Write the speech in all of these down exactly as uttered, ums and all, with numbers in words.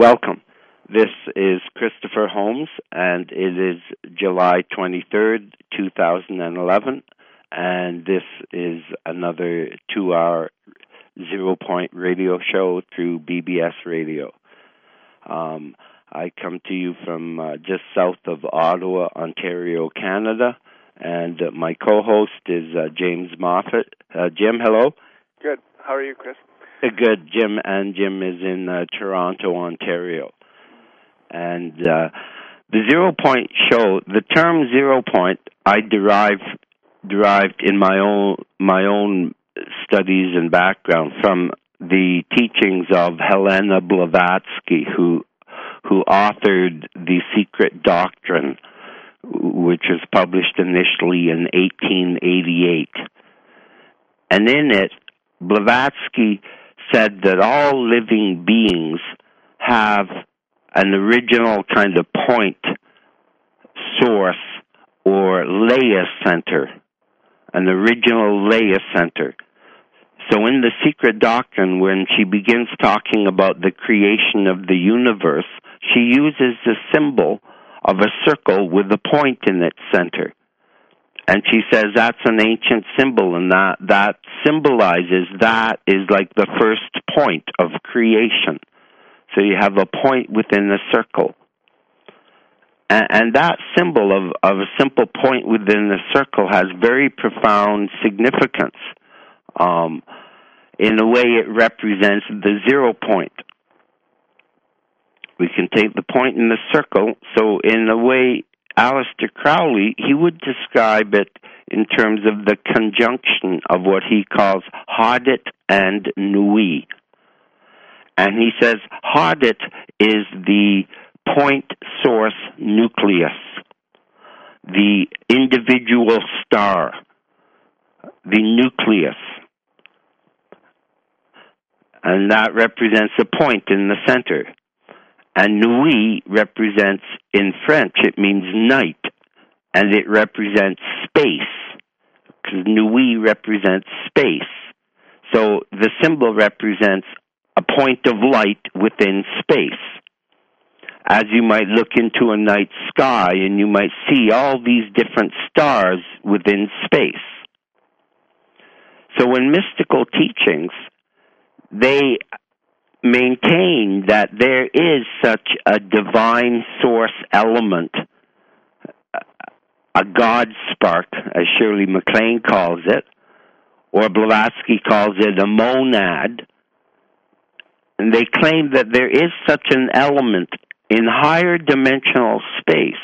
Welcome. This is Christopher Holmes, and it is July twenty-third, two thousand eleven, and this is another two-hour zero-point radio show through B B S Radio. Um, I come to you from uh, just south of Ottawa, Ontario, Canada, and uh, my co-host is uh, James Moffat. Uh, Jim, hello. Good. How are you, Chris? Good, Jim, and Jim is in uh, Toronto, Ontario. And uh, the Zero Point Show, the term Zero Point, I derived derived in my own my own studies and background from the teachings of Helena Blavatsky, who who authored The Secret Doctrine, which was published initially in eighteen eighty-eight. And in it, Blavatsky said that all living beings have an original kind of point source or laya center, an original laya center. So in The Secret Doctrine, when she begins talking about the creation of the universe, she uses the symbol of a circle with a point in its center. And she says that's an ancient symbol, and that, that symbolizes that is like the first point of creation. So you have a point within a circle. And, and that symbol of, of a simple point within a circle has very profound significance. Um, in a way, it represents the zero point. We can take the point in the circle, so in a way, Aleister Crowley, he would describe it in terms of the conjunction of what he calls Hadit and Nui. And he says Hadit is the point source nucleus, the individual star, the nucleus. And that represents a point in the center. And Nuit represents, in French, it means night, and it represents space, because Nuit represents space. So the symbol represents a point of light within space. As you might look into a night sky, and you might see all these different stars within space. So in mystical teachings, they maintain that there is such a divine source element, a God spark, as Shirley MacLaine calls it, or Blavatsky calls it a monad. And they claim that there is such an element in higher dimensional space.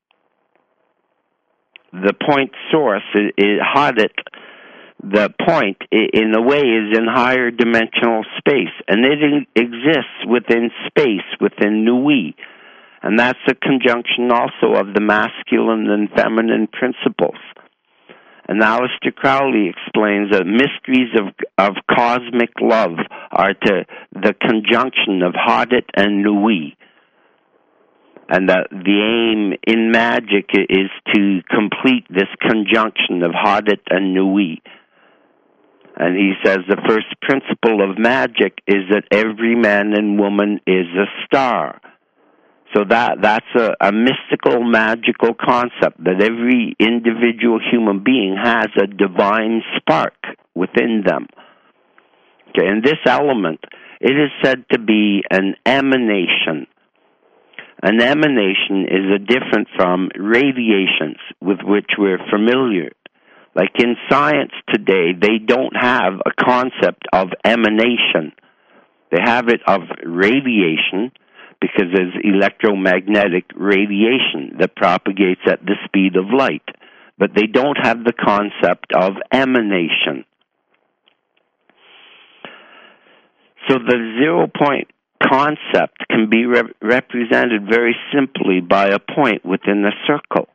The point source is, is Hadit. The point, in a way, is in higher dimensional space, and it exists within space, within Nui. And that's a conjunction also of the masculine and feminine principles. And Aleister Crowley explains that mysteries of, of cosmic love are to the conjunction of Hadit and Nui. And that the aim in magic is to complete this conjunction of Hadit and Nui. And he says the first principle of magic is that every man and woman is a star. So that that's a, a mystical, magical concept, that every individual human being has a divine spark within them. Okay, and this element, it is said to be an emanation. An emanation is a different from radiations with which we're familiar. Like in science today, they don't have a concept of emanation. They have it of radiation, because there's electromagnetic radiation that propagates at the speed of light. But they don't have the concept of emanation. So the zero-point concept can be re- represented very simply by a point within a circle.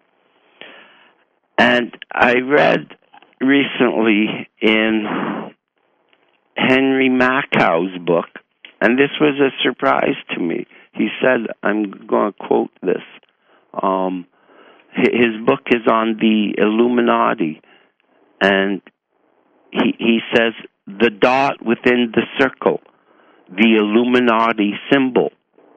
And I read recently in Henry Macau's book, and this was a surprise to me. He said, I'm going to quote this, um, his book is on the Illuminati, and he, he says, the dot within the circle, the Illuminati symbol,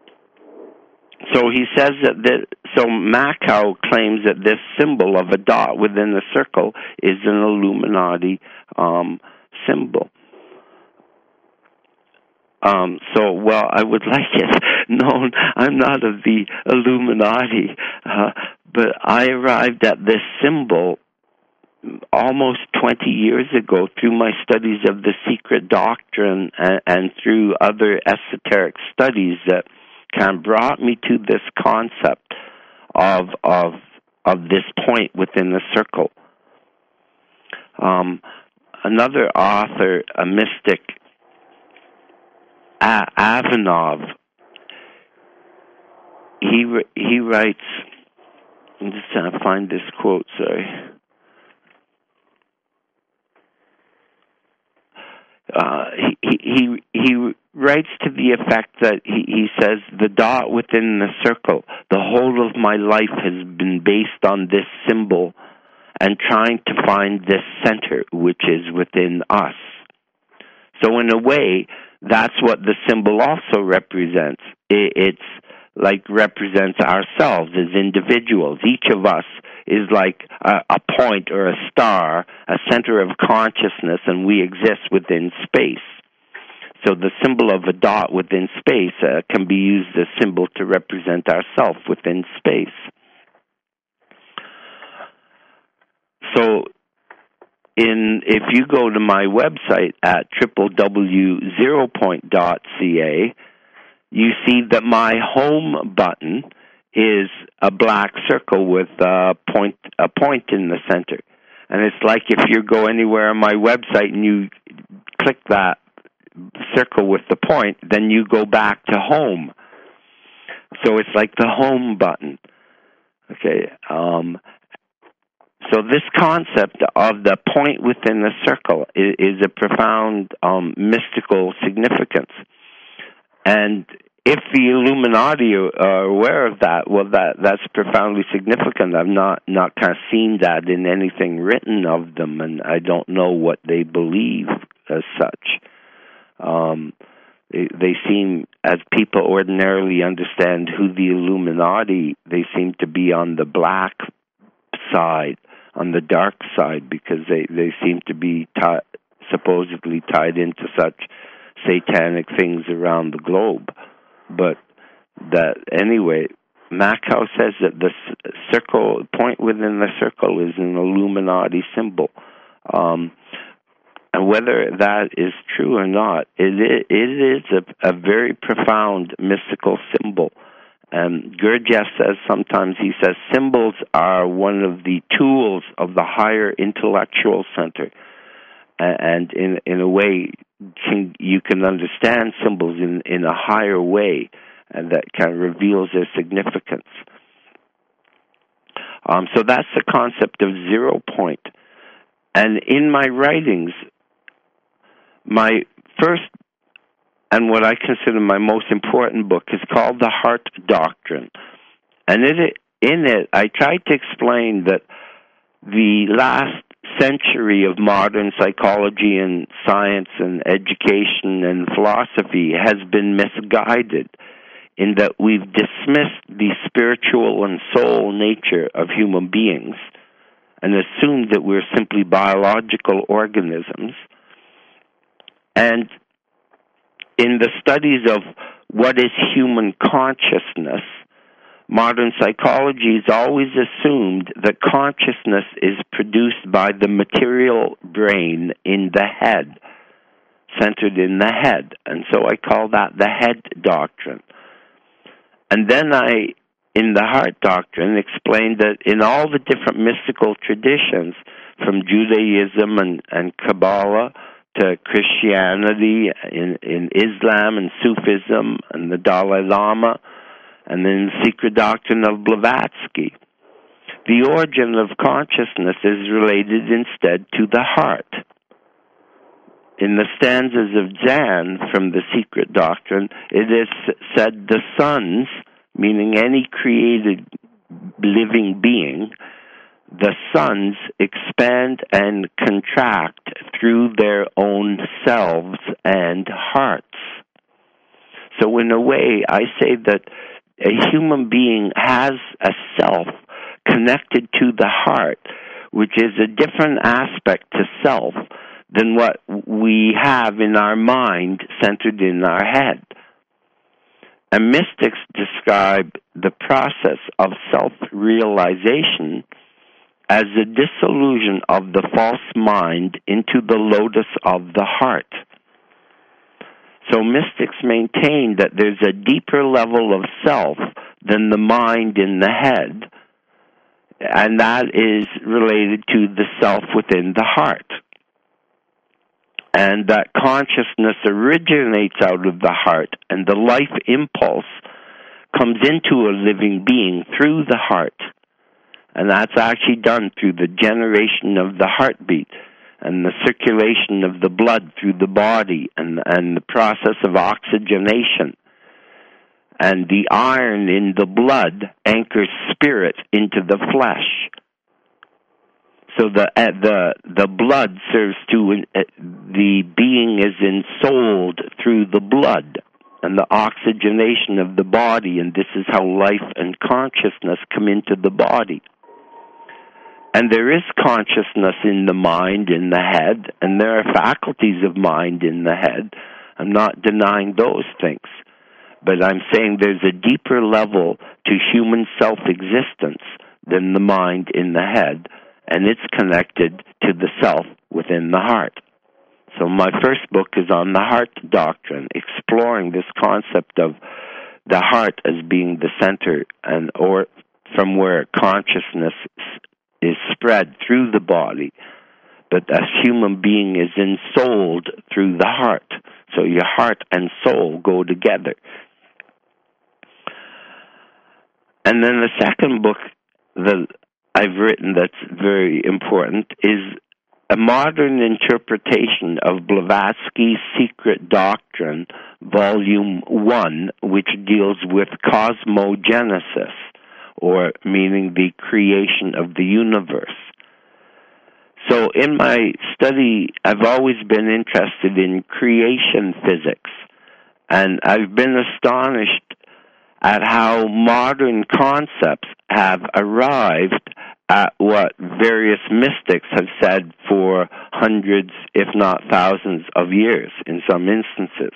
So he says that this, so Macau claims that this symbol of a dot within the circle is an Illuminati um, symbol. Um, so, well, I would like it known I'm not of the Illuminati, uh, but I arrived at this symbol almost twenty years ago through my studies of the secret doctrine and, and through other esoteric studies that kind of brought me to this concept of of of this point within the circle. Um, another author, a mystic, A- Avanov, he he writes. I'm just trying to find this quote. Sorry. Uh, he he he writes to the effect that he, he says the dot within the circle. The whole of my life has been based on this symbol, and trying to find this center, which is within us. So in a way, that's what the symbol also represents. It, it's like represents ourselves as individuals. Each of us is like a, a point or a star, a center of consciousness, and we exist within space. So the symbol of a dot within space uh, can be used as a symbol to represent ourselves within space. So in if you go to my website at w w w dot zero point dot c a, you see that my home button is a black circle with a point a point in the center. And it's like if you go anywhere on my website and you click that circle with the point, then you go back to home. So it's like the home button. Okay. Um, so this concept of the point within the circle is, is a profound um, mystical significance. And if the Illuminati are aware of that, well, that that's profoundly significant. I've not, not kind of seen that in anything written of them, and I don't know what they believe as such. Um, they, they seem, as people ordinarily understand who the Illuminati, they seem to be on the black side, on the dark side, because they, they seem to be tie, supposedly tied into such satanic things around the globe. But that anyway, Macau says that the circle point within the circle is an Illuminati symbol, um, and whether that is true or not, it is, it is a, a very profound mystical symbol. And Gurdjieff says sometimes he says symbols are one of the tools of the higher intellectual center, and in in a way, can, you can understand symbols in, in a higher way, and that kind of reveals their significance. Um, so that's the concept of zero point. And in my writings, my first and what I consider my most important book is called The Heart Doctrine. And in it, in it I tried to explain that the last century of modern psychology and science and education and philosophy has been misguided in that we've dismissed the spiritual and soul nature of human beings and assumed that we're simply biological organisms. And in the studies of what is human consciousness, modern psychology has always assumed that consciousness is produced by the material brain in the head, centered in the head. And so I call that the head doctrine. And then I, in the heart doctrine, explained that in all the different mystical traditions, from Judaism and, and Kabbalah to Christianity, in, in Islam and Sufism and the Dalai Lama, and then the secret doctrine of Blavatsky, the origin of consciousness is related instead to the heart. In the stanzas of Zan from the secret doctrine, it is said the sons, meaning any created living being, the sons expand and contract through their own selves and hearts. So in a way, I say that a human being has a self connected to the heart, which is a different aspect to self than what we have in our mind centered in our head. And mystics describe the process of self-realization as the dissolution of the false mind into the lotus of the heart. So mystics maintain that there's a deeper level of self than the mind in the head, and that is related to the self within the heart. And that consciousness originates out of the heart, and the life impulse comes into a living being through the heart. And that's actually done through the generation of the heartbeat and the circulation of the blood through the body and, and the process of oxygenation. And the iron in the blood anchors spirit into the flesh. So the uh, the the blood serves to uh, the being is ensouled through the blood and the oxygenation of the body, and this is how life and consciousness come into the body. And there is consciousness in the mind, in the head, and there are faculties of mind in the head. I'm not denying those things, but I'm saying there's a deeper level to human self-existence than the mind in the head, and it's connected to the self within the heart. So my first book is on the heart doctrine, exploring this concept of the heart as being the center, and or from where consciousness is spread through the body, but a human being is ensouled through the heart. So your heart and soul go together. And then the second book that I've written that's very important is a modern interpretation of Blavatsky's Secret Doctrine, Volume one, which deals with cosmogenesis, or meaning the creation of the universe. So in my study, I've always been interested in creation physics, and I've been astonished at how modern concepts have arrived at what various mystics have said for hundreds, if not thousands, of years in some instances.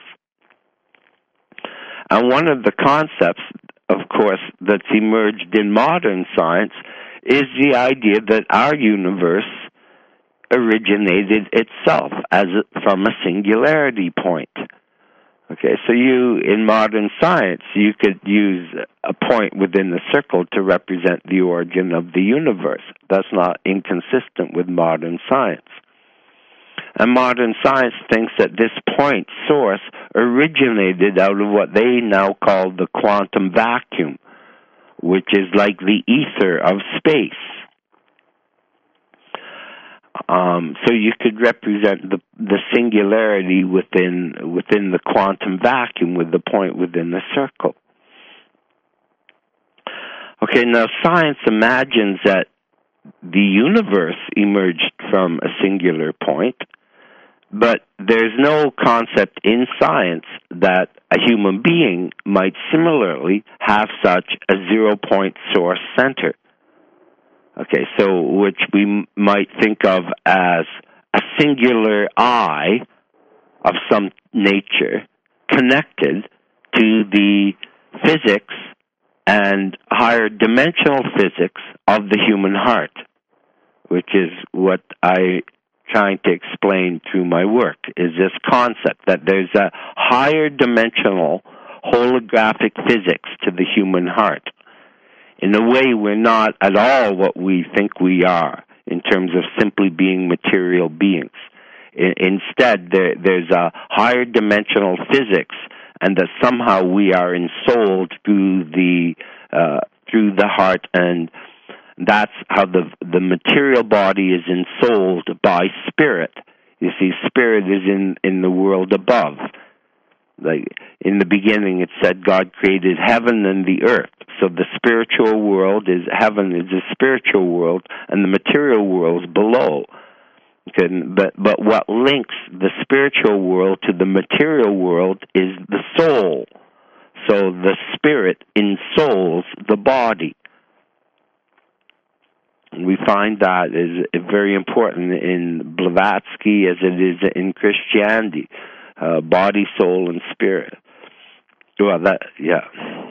And one of the concepts, of course, that's emerged in modern science is the idea that our universe originated itself as a, from a singularity point. Okay, so you, in modern science, you could use a point within the circle to represent the origin of the universe. That's not inconsistent with modern science. And modern science thinks that this point source originated out of what they now call the quantum vacuum, which is like the ether of space. Um, so you could represent the the singularity within within the quantum vacuum with the point within the circle. Okay, now science imagines that the universe emerged from a singular point, but there's no concept in science that a human being might similarly have such a zero-point source center. Okay, so which we m- might think of as a singular I of some nature connected to the physics and higher dimensional physics of the human heart, which is what I trying to explain through my work, is this concept that there's a higher dimensional holographic physics to the human heart. In a way, we're not at all what we think we are in terms of simply being material beings. I, instead, there, there's a higher dimensional physics, and that somehow we are ensouled through the uh, through the heart, and that's how the the material body is ensouled by spirit. You see, spirit is in, in the world above. Like in the beginning, it said God created heaven and the earth. So the spiritual world is heaven is the spiritual world, and the material world is below. Okay, but but what links the spiritual world to the material world is the soul. So the spirit ensouls the body. And we find that is very important in Blavatsky as it is in Christianity, uh, body, soul, and spirit. Well, that, yeah.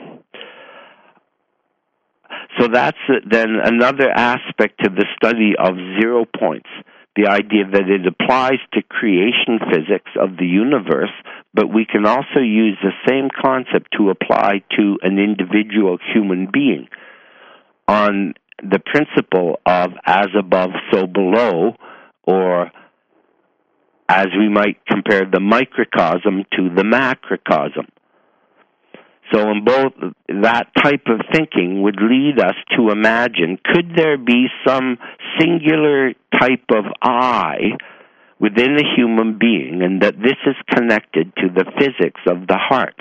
So that's then another aspect to the study of zero points, the idea that it applies to creation physics of the universe, but we can also use the same concept to apply to an individual human being on the principle of as above, so below, or as we might compare the microcosm to the macrocosm. So in both, that type of thinking would lead us to imagine, could there be some singular type of I within a human being, and that this is connected to the physics of the heart?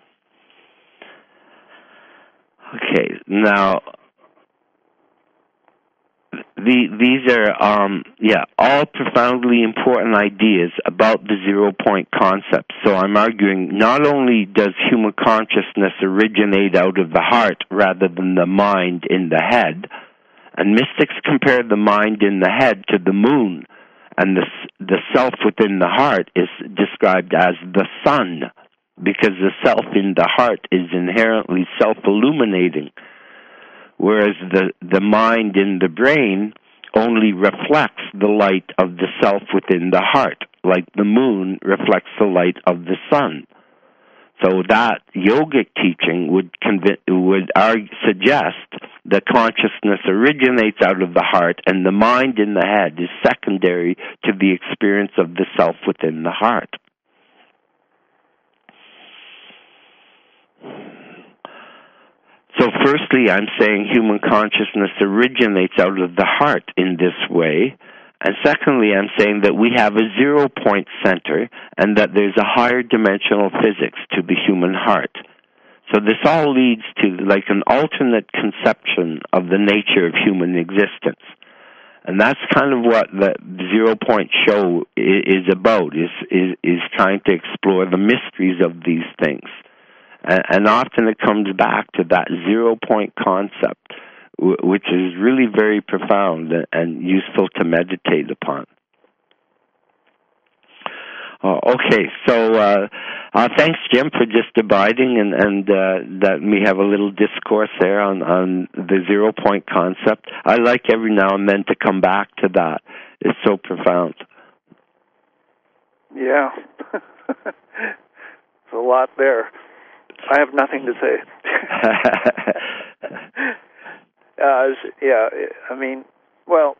Okay, now, the, these are, um, yeah, all profoundly important ideas about the zero-point concept. So I'm arguing not only does human consciousness originate out of the heart rather than the mind in the head, and mystics compare the mind in the head to the moon, and the, the self within the heart is described as the sun, because the self in the heart is inherently self-illuminating, whereas the, the mind in the brain only reflects the light of the self within the heart, like the moon reflects the light of the sun. So that yogic teaching would conv- would argue, suggest that consciousness originates out of the heart, and the mind in the head is secondary to the experience of the self within the heart. So firstly, I'm saying human consciousness originates out of the heart in this way. And secondly, I'm saying that we have a zero-point center and that there's a higher dimensional physics to the human heart. So this all leads to like an alternate conception of the nature of human existence. And that's kind of what the zero-point show is about, is, is, is trying to explore the mysteries of these things. And often it comes back to that zero-point concept, which is really very profound and useful to meditate upon. Uh, okay, so uh, uh, thanks, Jim, for just abiding and, and uh, that we have a little discourse there on, on the zero-point concept. I like every now and then to come back to that. It's so profound. Yeah. There's a lot there. I have nothing to say. uh, yeah, I mean, well,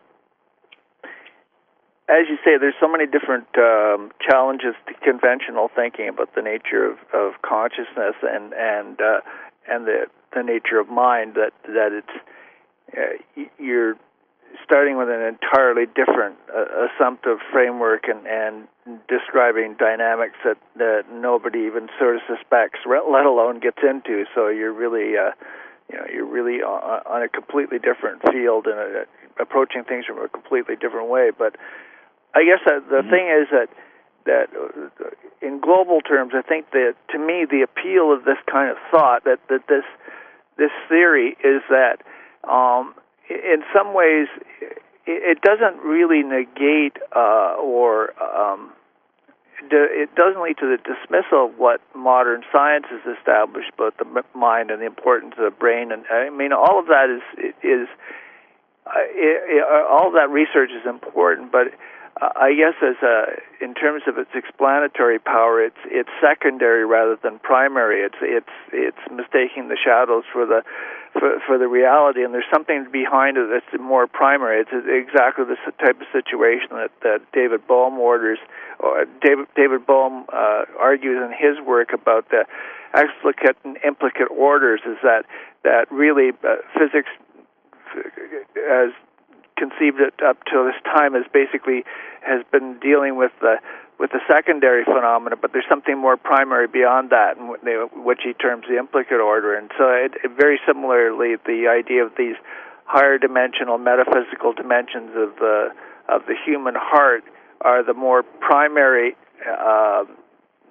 as you say, there's so many different um, challenges to conventional thinking about the nature of, of consciousness and and uh, and the the nature of mind that that it's uh, you're starting with an entirely different uh, assumptive framework and, and describing dynamics that, that nobody even sort of suspects, let alone gets into. So you're really, uh, you know, you're really on, on a completely different field and uh, approaching things from a completely different way. But I guess uh, the mm-hmm. thing is that that uh, in global terms, I think that to me the appeal of this kind of thought, that that this this theory is that. Um, In some ways, it doesn't really negate uh, or um, it doesn't lead to the dismissal of what modern science has established about the mind and the importance of the brain. And I mean, all of that is is uh, it, it, all of that research is important, but uh, I guess as a, in terms of its explanatory power, it's it's secondary rather than primary. It's it's it's mistaking the shadows for the For, for the reality, and there's something behind it that's more primary. It's exactly the type of situation that, that David Bohm orders, or David David Bohm uh, argues in his work about the explicate and implicate orders. Is that that really uh, physics, as conceived it up till this time, is basically has been dealing with the with the secondary phenomena, but there's something more primary beyond that, and which he terms the implicate order. And so it, it very similarly, the idea of these higher dimensional metaphysical dimensions of the of the human heart are the more primary uh,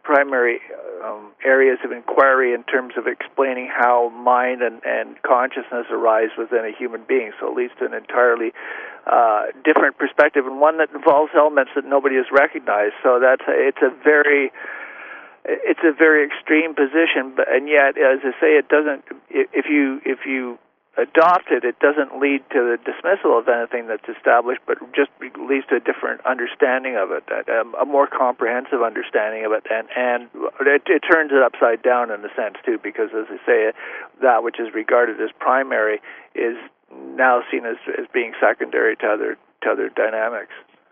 primary um, areas of inquiry in terms of explaining how mind and, and consciousness arise within a human being. So it leads to an entirely uh, different perspective, and one that involves elements that nobody has recognized. So that's a, it's a very it's a very extreme position, but and yet, as I say, it doesn't. If you if you adopt it, it doesn't lead to the dismissal of anything that's established, but just leads to a different understanding of it, a, a more comprehensive understanding of it, and, and it, it turns it upside down in a sense, too, because, as I say, that which is regarded as primary is now seen as, as being secondary to other, to other dynamics.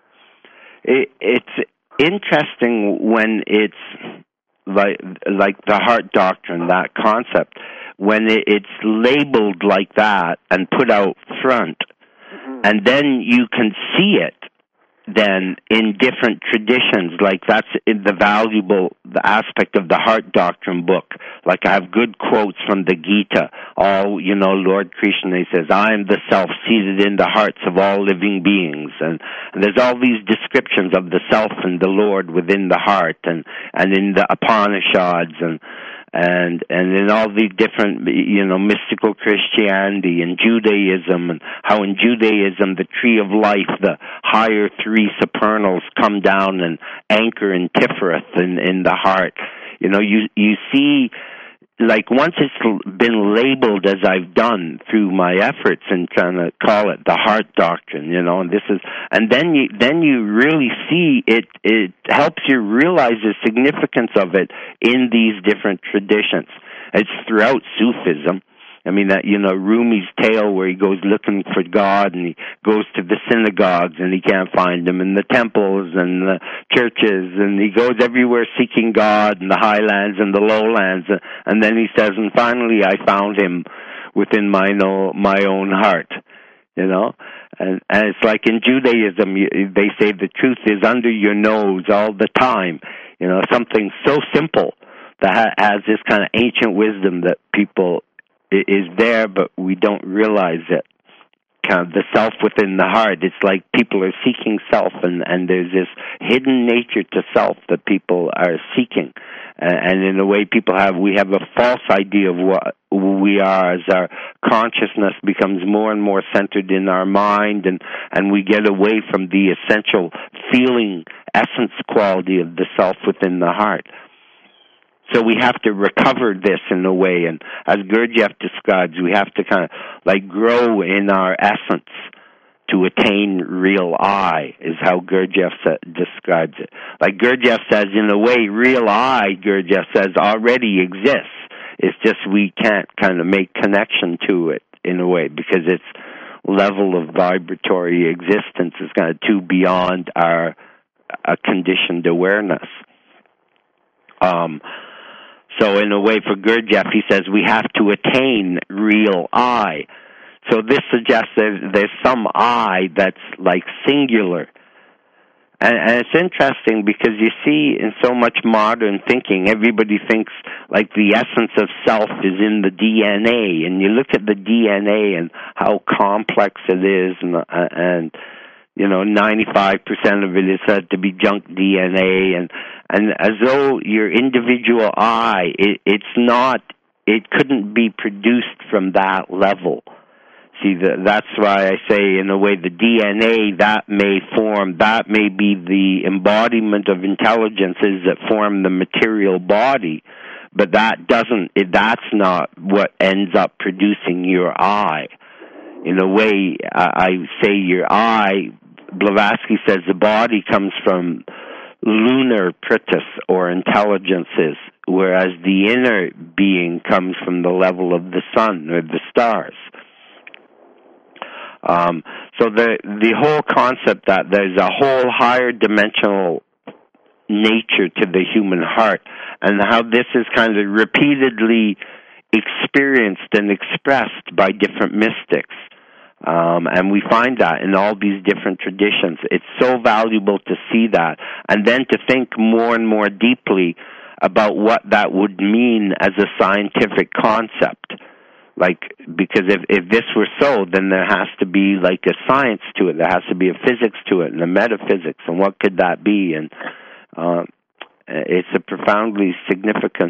It, it's interesting when it's like, like the heart doctrine, that concept, when it's labeled like that and put out front, mm-hmm. and then you can see it then in different traditions, like that's the valuable the aspect of the heart doctrine book. Like I have good quotes from the Gita. All, you know, Lord Krishna, he says, I am the self seated in the hearts of all living beings. And, and there's all these descriptions of the self and the Lord within the heart, and, and in the Upanishads, and and and in all these different, you know, mystical Christianity and Judaism, and how in Judaism the tree of life, the higher three supernals come down and anchor in Tifereth in, in the heart. You know, you you see, like once it's been labeled as I've done through my efforts and trying to call it the heart doctrine, you know, and this is, and then you then you really see it. It helps you realize the significance of it in these different traditions. It's throughout Sufism. I mean, that, you know, Rumi's tale where he goes looking for God, and he goes to the synagogues and he can't find him, and the temples and the churches, and he goes everywhere seeking God in the highlands and the lowlands, and then he says, and finally I found him within my, no, my own heart, you know? And, and it's like in Judaism, you, they say the truth is under your nose all the time, you know, something so simple that ha- has this kind of ancient wisdom that people is there, but we don't realize it. Kind of the self within the heart. It's like people are seeking self, and, and there's this hidden nature to self that people are seeking. And, and in a way, people have, we have a false idea of what who we are as our consciousness becomes more and more centered in our mind, and, and we get away from the essential feeling, essence quality of the self within the heart. So we have to recover this in a way, and as Gurdjieff describes, we have to kind of like grow in our essence to attain real I, is how Gurdjieff sa- describes it. Like Gurdjieff says, in a way, real I, Gurdjieff says, already exists. It's just we can't kind of make connection to it in a way, because its level of vibratory existence is kind of too beyond our uh, conditioned awareness. Um, So in a way, for Gurdjieff, he says we have to attain real I. So this suggests there's, there's some I that's like singular. And, and it's interesting because you see in so much modern thinking, everybody thinks like the essence of self is in the D N A. And you look at the D N A and how complex it is, and, and you know, ninety-five percent of it is said to be junk D N A, and and as though your individual I, it, it's not, it couldn't be produced from that level. See, the, that's why I say, in a way, the D N A, that may form, that may be the embodiment of intelligences that form the material body, but that doesn't, it, that's not what ends up producing your I. In a way, I, I say your I, Blavatsky says the body comes from lunar pritis, or intelligences, whereas the inner being comes from the level of the sun or the stars. Um, so the the whole concept that there's a whole higher dimensional nature to the human heart, and how this is kind of repeatedly experienced and expressed by different mystics. Um, and we find that in all these different traditions. It's so valuable to see that, and then to think more and more deeply about what that would mean as a scientific concept. Like, because if, if this were so, then there has to be like a science to it. There has to be a physics to it and a metaphysics, and what could that be? And uh, It's a profoundly significant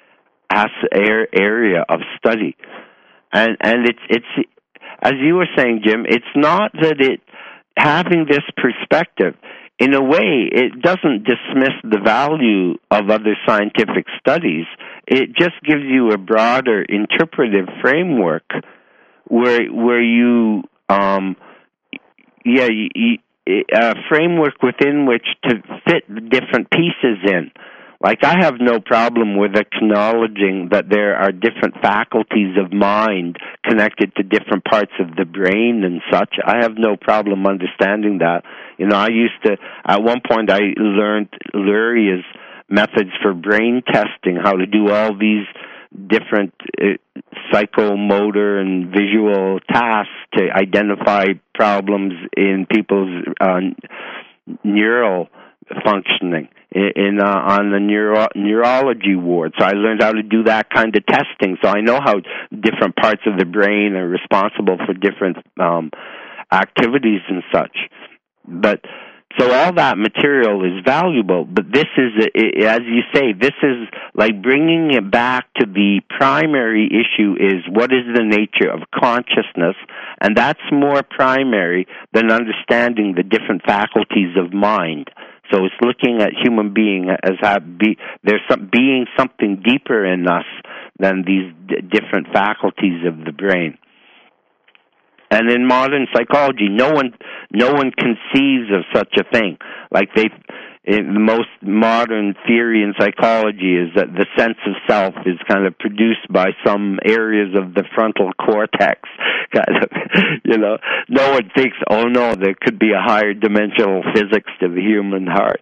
area of study, and and it's it's as you were saying, Jim. It's not that it having this perspective. In a way, it doesn't dismiss the value of other scientific studies. It just gives you a broader interpretive framework where where you, um, yeah, you, a framework within which to fit the different pieces in. Like, I have no problem with acknowledging that there are different faculties of mind connected to different parts of the brain and such. I have no problem understanding that. You know, I used to, at one point I learned Luria's methods for brain testing, how to do all these different uh, psychomotor and visual tasks to identify problems in people's uh, neural functioning in uh, on the neuro- neurology ward. So I learned how to do that kind of testing. So I know how different parts of the brain are responsible for different um, activities and such. But so all that material is valuable. But this is, as you say, this is like bringing it back to the primary issue is what is the nature of consciousness, and that's more primary than understanding the different faculties of mind. So it's looking at human being as have be, there's some, being something deeper in us than these d- different faculties of the brain. And in modern psychology, no one no one conceives of such a thing. Like they, in the most modern theory in psychology is that the sense of self is kind of produced by some areas of the frontal cortex. Kind of, you know, no one thinks, oh no, there could be a higher dimensional physics to the human heart.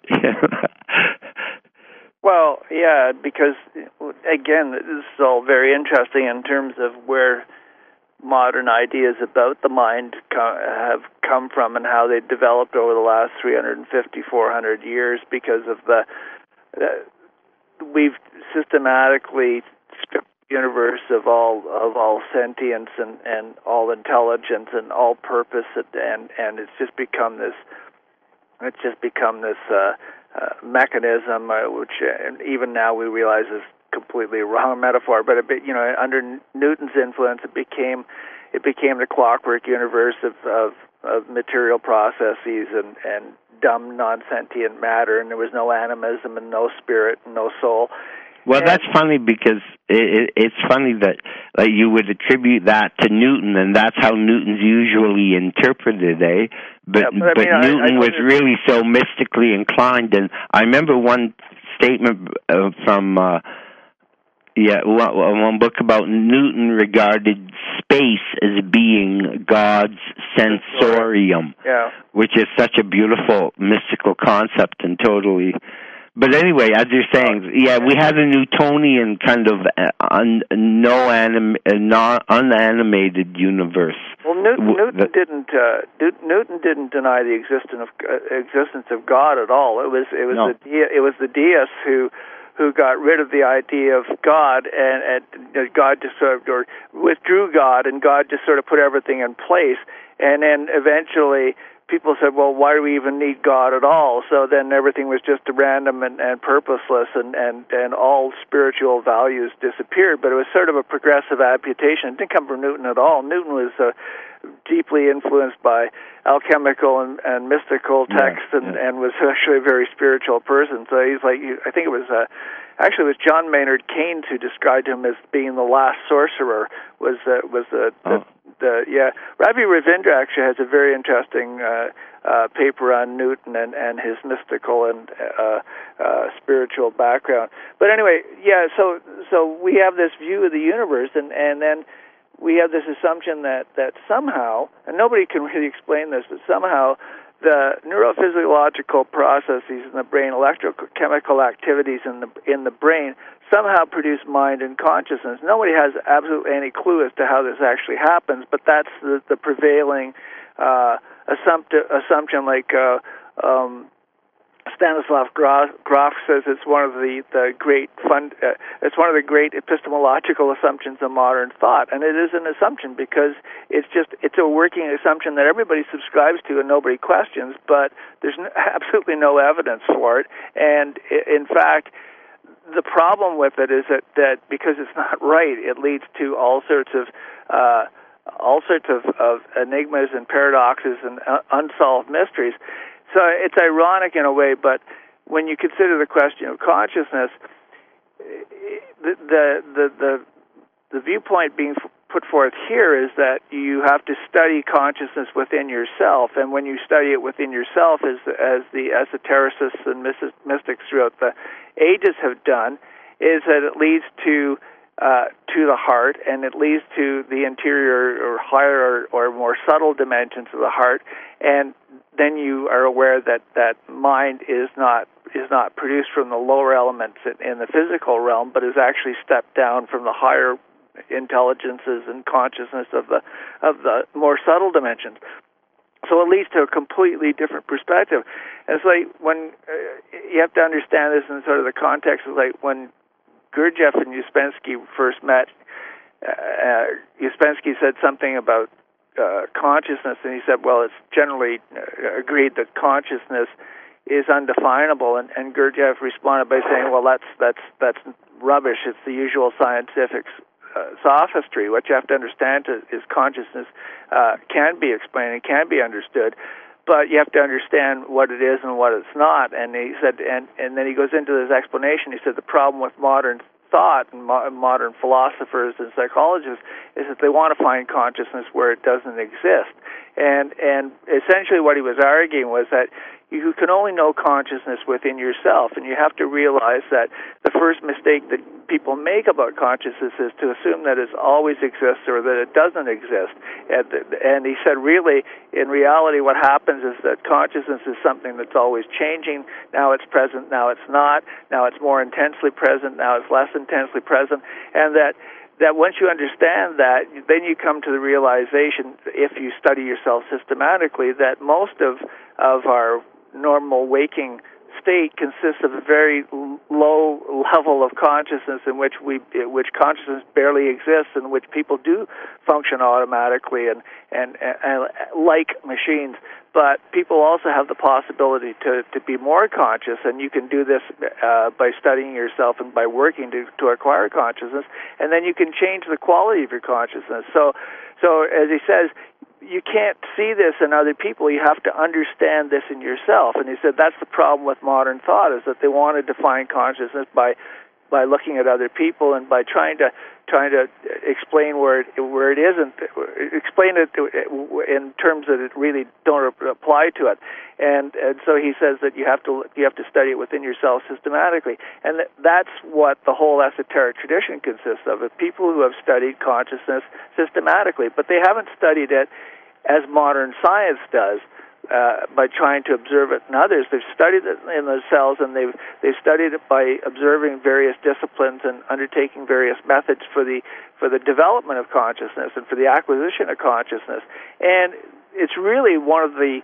Well, yeah, because again, this is all very interesting in terms of where modern ideas about the mind co- have come from and how they developed over the last three hundred fifty, four hundred years because of the, uh, we've systematically stripped the universe of all of all sentience and, and all intelligence and all purpose, and and it's just become this it's just become this uh, uh, mechanism uh, which uh, even now we realize is completely wrong metaphor, but it, you know, under Newton's influence, it became it became the clockwork universe of, of, of material processes and, and dumb, non-sentient matter, and there was no animism and no spirit and no soul. Well, and, that's funny because it, it, it's funny that like, you would attribute that to Newton, and that's how Newton's usually interpreted, eh? But, yeah, but, but I mean, Newton I, I was really so mystically inclined, and I remember one statement uh, from... Uh, Yeah, one, one book about Newton regarded space as being God's sensorium, yeah. which is such a beautiful mystical concept and totally. But anyway, as you're saying, yeah, we had a Newtonian kind of un, no anim, non, unanimated universe. Well, Newton, Newton the, didn't uh, Newton didn't deny the existence of uh, existence of God at all. It was it was no. the it was the deists who. who got rid of the idea of God, and, and God just sort of, or withdrew God, and God just sort of put everything in place. And then eventually people said, well, why do we even need God at all? So then everything was just random and, and purposeless, and, and, and all spiritual values disappeared. But it was sort of a progressive amputation. It didn't come from Newton at all. Newton was uh, deeply influenced by alchemical and, and mystical texts, yeah, and, yeah. and was actually a very spiritual person. So he's like, I think it was, uh, actually it was John Maynard Keynes who described him as being the last sorcerer, was uh, was the, the, oh. the, yeah. Ravi Ravindra actually has a very interesting uh, uh, paper on Newton and, and his mystical and uh, uh, spiritual background. But anyway, yeah, so so we have this view of the universe, and, and then we have this assumption that, that somehow, and nobody can really explain this, but somehow the neurophysiological processes in the brain, electrochemical activities in the in the brain, somehow produce mind and consciousness. Nobody has absolutely any clue as to how this actually happens, but that's the, the prevailing uh, assumpti- assumption. Like uh, um, Stanislav Grof says it's one of the, the great fund, uh, it's one of the great epistemological assumptions of modern thought, and it is an assumption because it's just it's a working assumption that everybody subscribes to and nobody questions, but there's no, absolutely no evidence for it. And in fact, the problem with it is that, that because it's not right, it leads to all sorts of uh, all sorts of, of enigmas and paradoxes and uh, unsolved mysteries. So it's ironic in a way, but when you consider the question of consciousness, the the the the, the viewpoint being put forth here is that you have to study consciousness within yourself, and when you study it within yourself, as as the esotericists and mystics throughout the ages have done, is that it leads to uh, to the heart, and it leads to the interior or higher or, or more subtle dimensions of the heart, and then you are aware that that mind is not is not produced from the lower elements in, in the physical realm, but is actually stepped down from the higher intelligences and consciousness of the of the more subtle dimensions. So it leads to a completely different perspective. And it's like when uh, you have to understand this in sort of the context of like when Gurdjieff and Ouspensky first met. Uh, Ouspensky said something about Uh, consciousness, and he said, well, it's generally uh, agreed that consciousness is undefinable, and, and Gurdjieff responded by saying, well, that's that's that's rubbish. It's the usual scientific uh, sophistry. What you have to understand is, is consciousness uh, can be explained and can be understood, but you have to understand what it is and what it's not. And he said, and, and then he goes into his explanation. He said the problem with modern thought and mo- modern philosophers and psychologists is that they want to find consciousness where it doesn't exist. And and essentially what he was arguing was that you can only know consciousness within yourself, and you have to realize that the first mistake that people make about consciousness is to assume that it always exists or that it doesn't exist. And, and he said, really, in reality, what happens is that consciousness is something that's always changing. Now it's present, now it's not. Now it's more intensely present, now it's less intensely present. And that that once you understand that, then you come to the realization, if you study yourself systematically, that most of, of our normal waking state consists of a very low level of consciousness in which we, which consciousness barely exists, in which people do function automatically and, and, and like machines. But people also have the possibility to, to be more conscious, and you can do this uh, by studying yourself and by working to, to acquire consciousness, and then you can change the quality of your consciousness. So, so as he says, you can't see this in other people. You have to understand this in yourself. And he said that's the problem with modern thought, is that they want to define consciousness by by looking at other people and by trying to trying to explain where it, where it isn't, explain it in terms that it really don't apply to it. And and so he says that you have to you have to study it within yourself systematically. And that's what the whole esoteric tradition consists of: of people who have studied consciousness systematically, but they haven't studied it as modern science does, uh, by trying to observe it in others. They've studied it in themselves, and they've they've studied it by observing various disciplines and undertaking various methods for the for the development of consciousness and for the acquisition of consciousness. And it's really one of the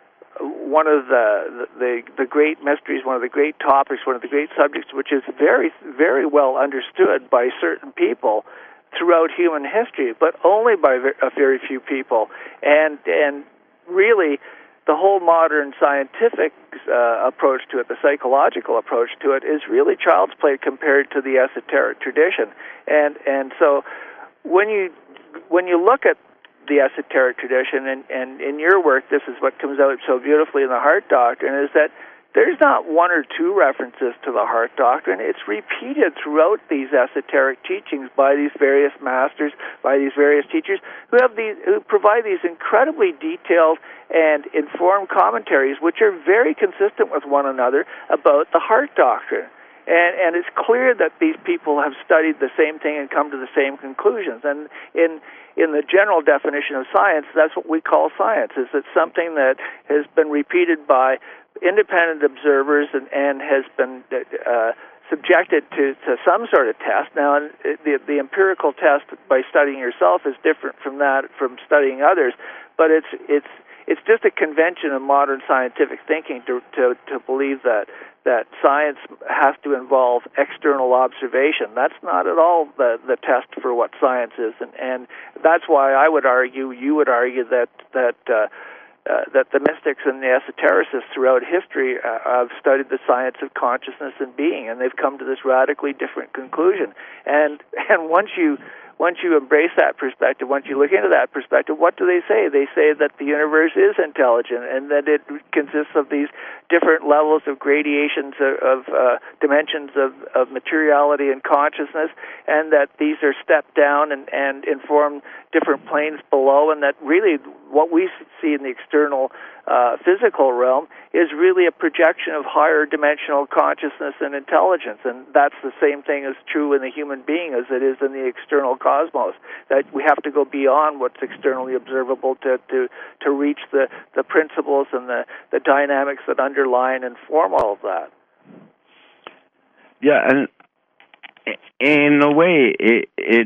one of the the the great mysteries, one of the great topics, one of the great subjects, which is very very well understood by certain people throughout human history, but only by a very few people. And and really, the whole modern scientific uh, approach to it, the psychological approach to it, is really child's play compared to the esoteric tradition. And and so when you when you look at the esoteric tradition, and, and in your work, this is what comes out so beautifully in the Heart Doctrine, is that there's not one or two references to the Heart Doctrine. It's repeated throughout these esoteric teachings by these various masters, by these various teachers who have these, who provide these incredibly detailed and informed commentaries, which are very consistent with one another about the Heart Doctrine. And, and it's clear that these people have studied the same thing and come to the same conclusions. And in in the general definition of science, that's what we call science. Is it's something that has been repeated by independent observers and, and has been uh, subjected to, to some sort of test. Now, the, the empirical test by studying yourself is different from that, from studying others, but it's it's it's just a convention of modern scientific thinking to to, to believe that that science has to involve external observation. That's not at all the the test for what science is, and and that's why I would argue, you would argue that that. Uh, Uh, that the mystics and the esotericists throughout history uh, have studied the science of consciousness and being, and they've come to this radically different conclusion. And and once you once you embrace that perspective, once you look into that perspective, what do they say? They say that the universe is intelligent and that it consists of these different levels of gradations of, of uh, dimensions of, of materiality and consciousness, and that these are stepped down and, and inform different planes below, and that really what we see in the external uh, physical realm is really a projection of higher dimensional consciousness and intelligence, and that's the same thing is true in the human being as it is in the external cosmos, that we have to go beyond what's externally observable to, to, to reach the, the principles and the, the dynamics that underlie and inform all of that. Yeah, and in a way, it, it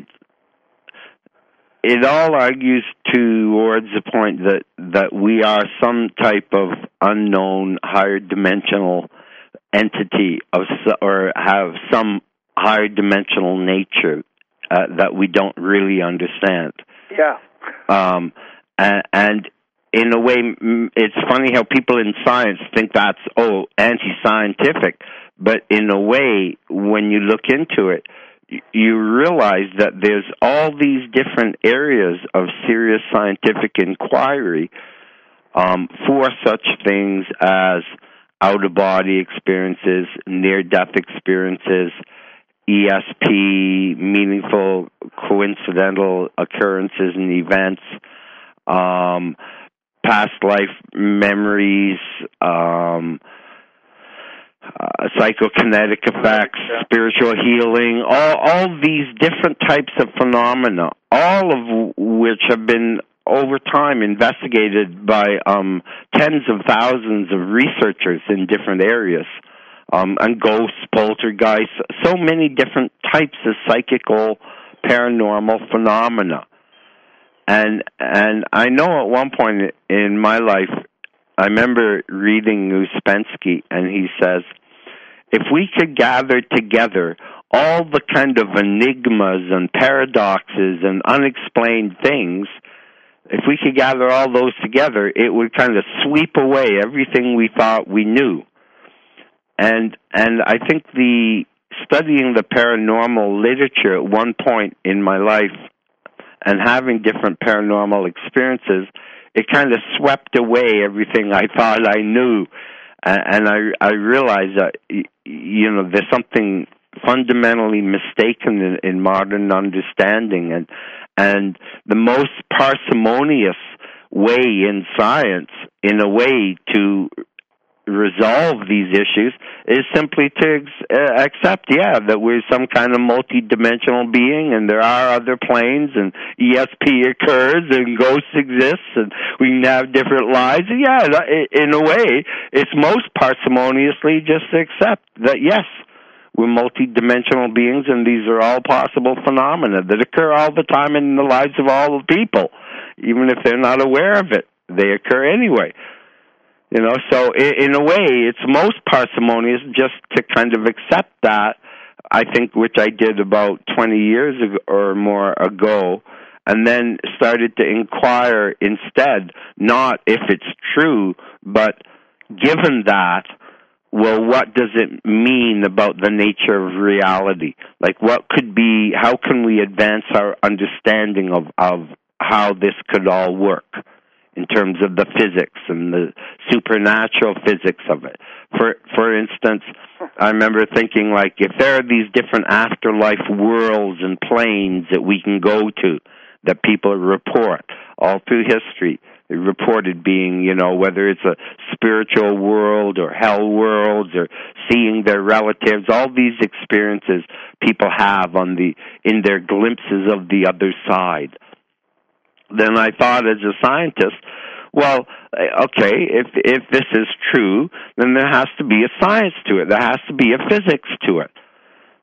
It all argues towards the point that, that we are some type of unknown higher dimensional entity of, or have some higher dimensional nature uh, that we don't really understand. Yeah. Um, and, and in a way, it's funny how people in science think that's, oh, anti-scientific. But in a way, when you look into it, you realize that there's all these different areas of serious scientific inquiry um, for such things as out-of-body experiences, near-death experiences, E S P, meaningful coincidental occurrences and events, um, past life memories, um, Uh, psychokinetic effects, yeah. spiritual healing, all all these different types of phenomena, all of which have been over time investigated by um, tens of thousands of researchers in different areas, um, and ghosts, poltergeists, so many different types of psychical, paranormal phenomena. And and I know at one point in my life, I remember reading Ouspensky, and he says, if we could gather together all the kind of enigmas and paradoxes and unexplained things, if we could gather all those together, it would kind of sweep away everything we thought we knew. And and I think the studying the paranormal literature at one point in my life and having different paranormal experiences, it kind of swept away everything I thought I knew. And I, I realized that, you know, there's something fundamentally mistaken in, in modern understanding. And, and the most parsimonious way in science, in a way, to resolve these issues is simply to uh, accept, yeah, that we're some kind of multi-dimensional being and there are other planes and E S P occurs and ghosts exist and we can have different lives. Yeah, in a way, it's most parsimoniously just to accept that, yes, we're multi-dimensional beings and these are all possible phenomena that occur all the time in the lives of all the people. Even if they're not aware of it, they occur anyway. You know, so in a way, it's most parsimonious just to kind of accept that, I think, which I did about twenty years ago or more ago, and then started to inquire instead, not if it's true, but given that, well, what does it mean about the nature of reality? Like, what could be, how can we advance our understanding of, of how this could all work in terms of the physics and the supernatural physics of it? For for instance, I remember thinking, like, if there are these different afterlife worlds and planes that we can go to, that people report all through history, they reported being, you know, whether it's a spiritual world or hell worlds or seeing their relatives, all these experiences people have on the in their glimpses of the other side. Then I thought, as a scientist, well, okay, if if this is true, then there has to be a science to it. There has to be a physics to it.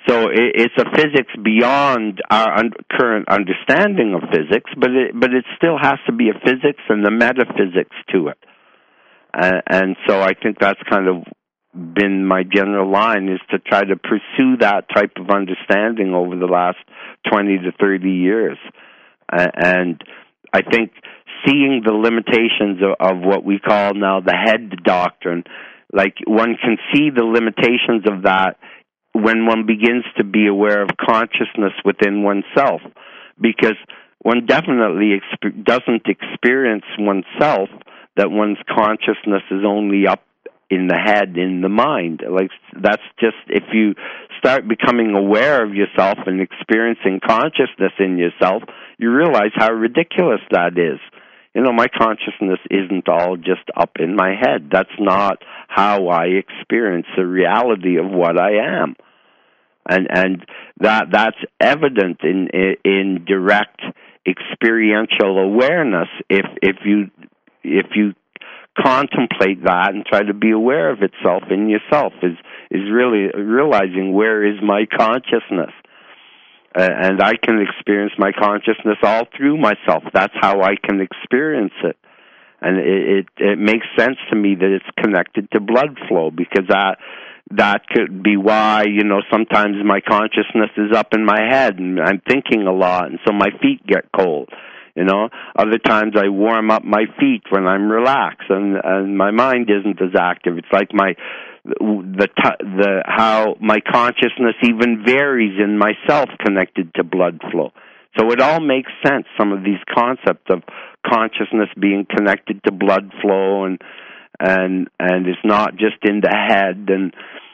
So it, it's a physics beyond our un- current understanding of physics, but it, but it still has to be a physics and the metaphysics to it. Uh, and so I think that's kind of been my general line, is to try to pursue that type of understanding over the last twenty to thirty years. Uh, and I think seeing the limitations of, of what we call now the head doctrine, like one can see the limitations of that when one begins to be aware of consciousness within oneself, because one definitely exp- doesn't experience oneself that one's consciousness is only up in the head, in the mind. Like, that's just, if you start becoming aware of yourself and experiencing consciousness in yourself, you realize how ridiculous that is. You know, my consciousness isn't all just up in my head. That's not how I experience the reality of what I am. And and that that's evident in in direct experiential awareness if if you if you contemplate that and try to be aware of itself in yourself, is is really realizing, where is my consciousness? Uh, and I can experience my consciousness all through myself. That's how I can experience it. And it, it, it makes sense to me that it's connected to blood flow, because that that could be why, you know, sometimes my consciousness is up in my head and I'm thinking a lot, and so my feet get cold. You know, other times I warm up my feet when I'm relaxed, and, and my mind isn't as active. It's like my the the how my consciousness even varies in myself, connected to blood flow. So it all makes sense. Some of these concepts of consciousness being connected to blood flow, and and and it's not just in the head. And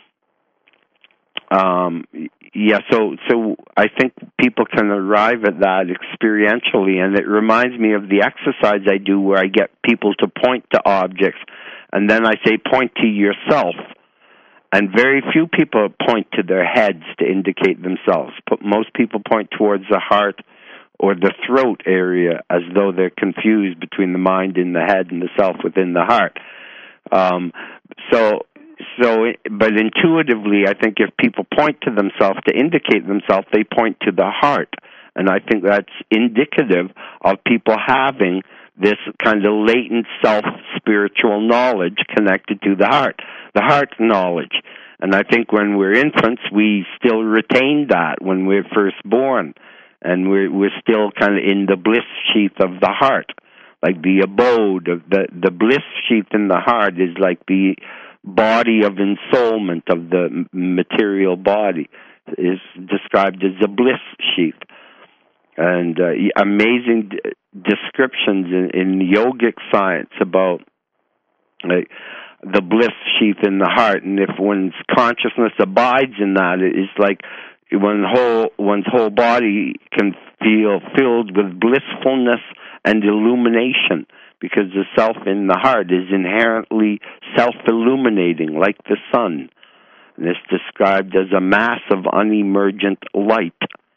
um, yeah, so so I think people can arrive at that experientially, and it reminds me of the exercise I do where I get people to point to objects, and then I say, point to yourself. And very few people point to their heads to indicate themselves. But most people point towards the heart or the throat area, as though they're confused between the mind in the head and the self within the heart. Um, so, so, but intuitively, I think if people point to themselves to indicate themselves, they point to the heart. And I think that's indicative of people having this kind of latent self-spiritual knowledge connected to the heart, the heart knowledge. And I think when we're infants, we still retain that when we're first born. And we're, we're still kind of in the bliss sheath of the heart. Like the abode of the, the bliss sheath in the heart is like the body of ensoulment of the material body, is described as a bliss sheath. And uh, amazing d- descriptions in, in yogic science about like, the bliss sheath in the heart. And if one's consciousness abides in that, it's like one whole, one's whole body can feel filled with blissfulness and illumination, because the self in the heart is inherently self-illuminating, like the sun. And it's described as a mass of unemergent light.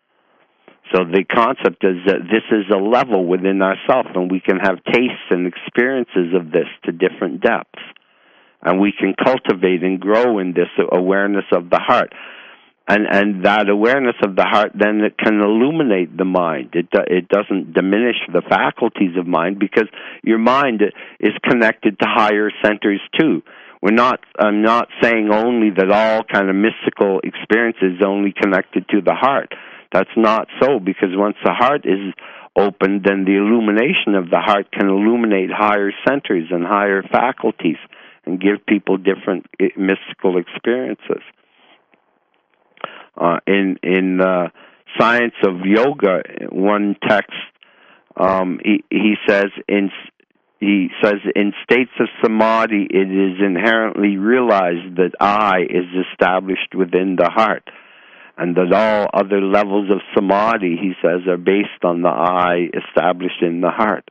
So the concept is that this is a level within ourselves, and we can have tastes and experiences of this to different depths. And we can cultivate and grow in this awareness of the heart. And and that awareness of the heart, then it can illuminate the mind. It it doesn't diminish the faculties of mind, because your mind is connected to higher centers too. We're not, I'm not saying only that all kind of mystical experiences only connected to the heart. That's not so, because once the heart is open, then the illumination of the heart can illuminate higher centers and higher faculties and give people different mystical experiences. Uh, in in uh, Science of Yoga, one text, um, he, he says in he says in states of samadhi, it is inherently realized that I is established within the heart, and that all other levels of samadhi, he says, are based on the I established in the heart.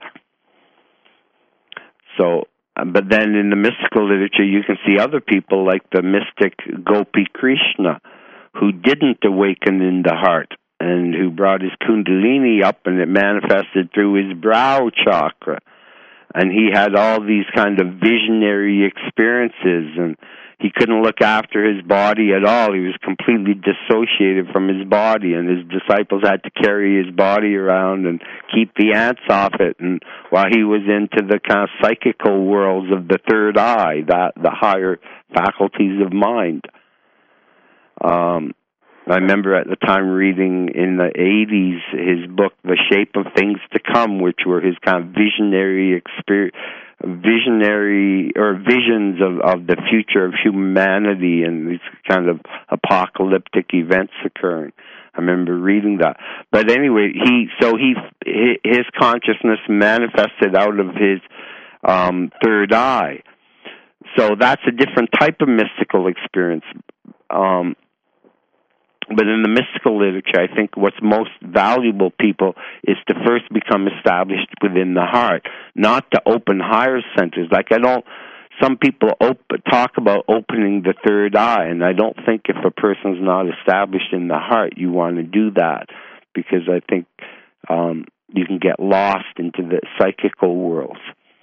So, but then in the mystical literature, you can see other people like the mystic Gopi Krishna, who didn't awaken in the heart, and who brought his kundalini up, and it manifested through his brow chakra. And he had all these kind of visionary experiences, and he couldn't look after his body at all. He was completely dissociated from his body, and his disciples had to carry his body around and keep the ants off it. And while he was into the kind of psychical worlds of the third eye, that the higher faculties of mind. Um, I remember at the time reading in the eighties his book, The Shape of Things to Come, which were his kind of visionary experience, visionary or visions of, of the future of humanity and these kind of apocalyptic events occurring. I remember reading that. But anyway, he so he his consciousness manifested out of his um, third eye. So that's a different type of mystical experience. Um, But in the mystical literature, I think what's most valuable, people, is to first become established within the heart, not to open higher centers. Like I don't, some people op- talk about opening the third eye, and I don't think if a person's not established in the heart, you want to do that, because I think um, you can get lost into the psychical worlds.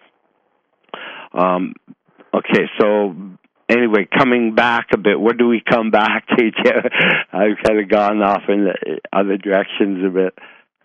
Um, okay, so... Anyway, coming back a bit, where do we come back to? I've kind of gone off in other directions a bit.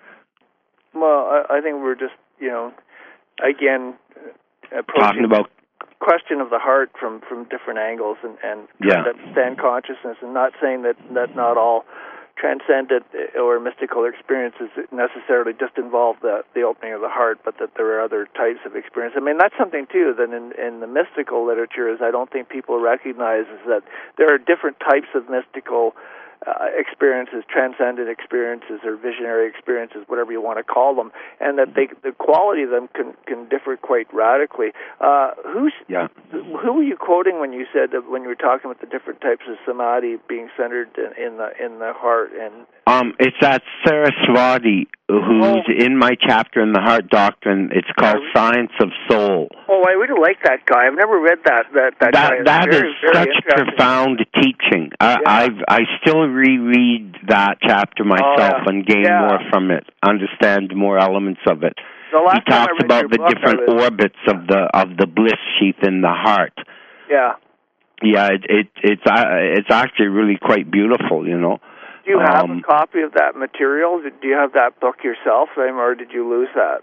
Well, I, I think we're just, you know, again, approaching talking about the question of the heart from, from different angles and, and yeah. trying to understand consciousness, and not saying that, that not all transcendent or mystical experiences necessarily just involve the, the opening of the heart, but that there are other types of experience. I mean, that's something, too, that in, in the mystical literature is I don't think people recognize is that there are different types of mystical uh, experiences, transcendent experiences or visionary experiences, whatever you want to call them, and that they, the quality of them can, can differ quite radically. Uh, who's, yeah. Who were you quoting when you said that when you were talking about the different types of samadhi being centered in, in the in the heart? And um, it's that Saraswati who's oh. in my chapter in the Heart Doctrine. It's called oh. Science of Soul. Oh, I really like that guy. I've never read that. That that, that, guy. that very, is very such profound teaching. I, yeah. I've I still reread that chapter myself oh, yeah. and gain yeah. more from it, understand more elements of it. The last he talks about the book, different was, orbits of the of the bliss sheath in the heart. Yeah. Yeah, it, it it's uh, it's actually really quite beautiful, you know. Do you have um, a copy of that material? Do you have that book yourself, or did you lose that?